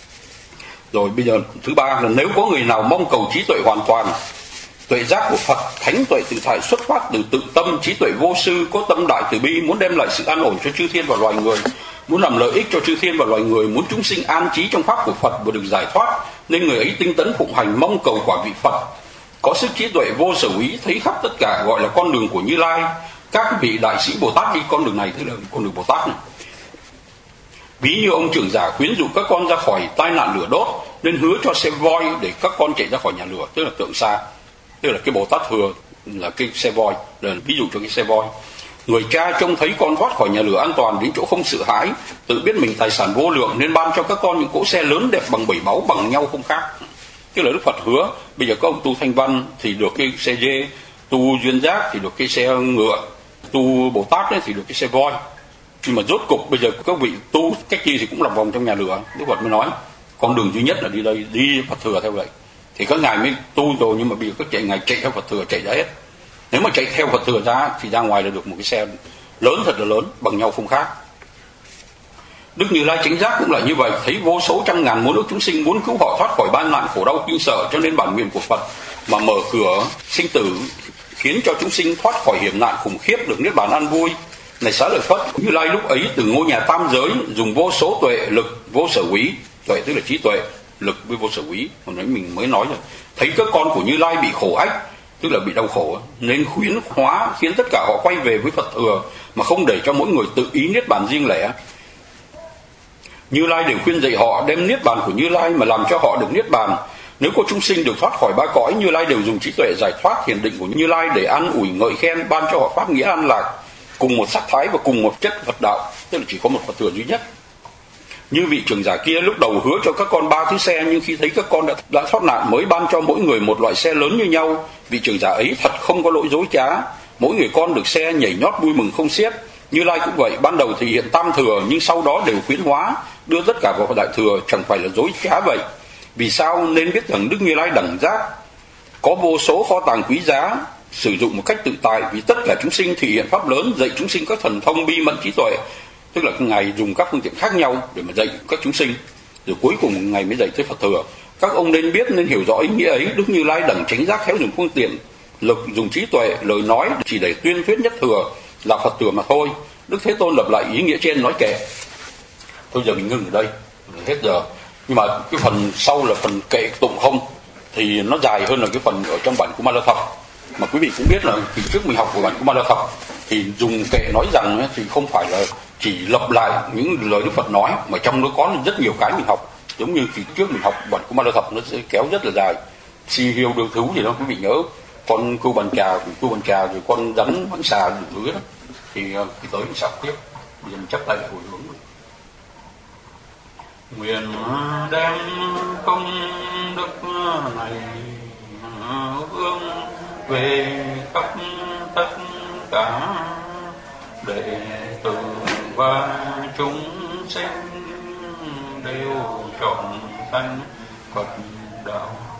Rồi bây giờ thứ ba là nếu có người nào mong cầu trí tuệ hoàn toàn, tuệ giác của Phật, thánh tuệ tự tại xuất phát từ tự tâm, trí tuệ vô sư, có tâm đại từ bi, muốn đem lại sự an ổn cho chư thiên và loài người, muốn làm lợi ích cho chư thiên và loài người, muốn chúng sinh an trí trong pháp của Phật và được giải thoát, nên người ấy tinh tấn phụng hành mong cầu quả vị Phật, có sức trí tuệ vô sở úy, thấy khắp tất cả, gọi là con đường của Như Lai. Các vị đại sĩ Bồ Tát đi con đường này, tức là con đường Bồ Tát này. Ví như ông trưởng giả khuyến dụ các con ra khỏi tai nạn lửa đốt, nên hứa cho xe voi để các con chạy ra khỏi nhà lửa, tức là tượng xa, tức là cái Bồ Tát thừa là cái xe voi, là ví dụ cho cái xe voi. Người cha trông thấy con thoát khỏi nhà lửa an toàn đến chỗ không sợ hãi, tự biết mình tài sản vô lượng, nên ban cho các con những cỗ xe lớn đẹp bằng bảy báu, bằng nhau không khác. Tức là Đức Phật hứa bây giờ các ông tu thanh văn thì được cái xe dê, tu duyên giác thì được cái xe ngựa, tu Bồ Tát ấy thì được cái xe voi. Nhưng mà rốt cục bây giờ các vị tu cách gì thì cũng lòng vòng trong nhà lửa. Đức Phật mới nói con đường duy nhất là đi đây, đi Phật thừa theo vậy. Thì các ngài mới tu rồi, nhưng mà bây giờ các chạy ngài chạy theo Phật thừa chạy ra hết. Nếu mà chạy theo Phật thừa ra thì ra ngoài là được một cái xe lớn, thật là lớn, bằng nhau không khác. Đức Như Lai chánh giác cũng là như vậy, thấy vô số trăm ngàn muôn ức chúng sinh muốn cứu họ thoát khỏi ban nạn khổ đau kinh sợ, cho nên bản nguyện của Phật mà mở cửa sinh tử, khiến cho chúng sinh thoát khỏi hiểm nạn khủng khiếp, được niết bàn an vui. Này xá lợi Phất, Như Lai lúc ấy từ ngôi nhà tam giới dùng vô số tuệ lực vô sở úy, tuệ tức là trí tuệ, lực với vô sở úy, hồi nãy mình mới nói rồi, thấy các con của Như Lai bị khổ ách, tức là bị đau khổ, nên khuyến hóa khiến tất cả họ quay về với Phật thừa, mà không để cho mỗi người tự ý niết bàn riêng lẻ. Như Lai đều khuyên dạy họ đem niết bàn của Như Lai mà làm cho họ được niết bàn. Nếu có chúng sinh được thoát khỏi ba cõi, Như Lai đều dùng trí tuệ giải thoát hiền định của Như Lai để an ủi ngợi khen, ban cho họ pháp nghĩa an lạc, cùng một sắc thái và cùng một chất Phật đạo, tức là chỉ có một Phật thừa duy nhất. Như vị trưởng giả kia lúc đầu hứa cho các con ba thứ xe, nhưng khi thấy các con đã, đã thoát nạn mới ban cho mỗi người một loại xe lớn như nhau. Vị trưởng giả ấy thật không có lỗi dối trá, mỗi người con được xe nhảy nhót vui mừng không xiết. Như Lai cũng vậy, ban đầu thì hiện tam thừa, nhưng sau đó đều khuyến hóa, đưa tất cả vào đại thừa, chẳng phải là dối trá vậy. Vì sao? Nên biết rằng Đức Như Lai đẳng giác có vô số kho tàng quý giá, sử dụng một cách tự tại, vì tất cả chúng sinh thị hiện pháp lớn, dạy chúng sinh các thần thông bi mẫn trí tuệ, tức là ngài dùng các phương tiện khác nhau để mà dạy các chúng sinh, rồi cuối cùng ngài mới dạy tới Phật thừa. Các ông nên biết, nên hiểu rõ ý nghĩa ấy. Đức Như Lai đẳng chánh giác khéo dùng phương tiện lực, dùng trí tuệ, lời nói chỉ để tuyên thuyết nhất thừa là Phật thừa mà thôi. Đức Thế Tôn lập lại ý nghĩa trên nói kệ. Thôi giờ mình ngừng ở đây, hết giờ. Nhưng mà cái phần sau là phần kệ tụng không, thì nó dài hơn là cái phần ở trong bản Kumara Thập. Mà quý vị cũng biết là khi trước mình học của bản Kumara Thập thì dùng kệ nói rằng thì không phải là chỉ lặp lại những lời Đức Phật nói, mà trong nó có rất nhiều cái mình học. Giống như khi trước mình học bản Kumara Thập nó sẽ kéo rất là dài, si hiêu điều thú gì đó quý vị nhớ. con cưu bàn trà, cưu bàn trà rồi con rắn bắn xà đủ thứ đó, thì khi tới mình sắp tiếp. Bây giờ mình chấp tay lại hồi hướng. Nguyện đem công đức này hướng về khắp tất cả đệ tử và chúng sinh đều trọn thành Phật đạo.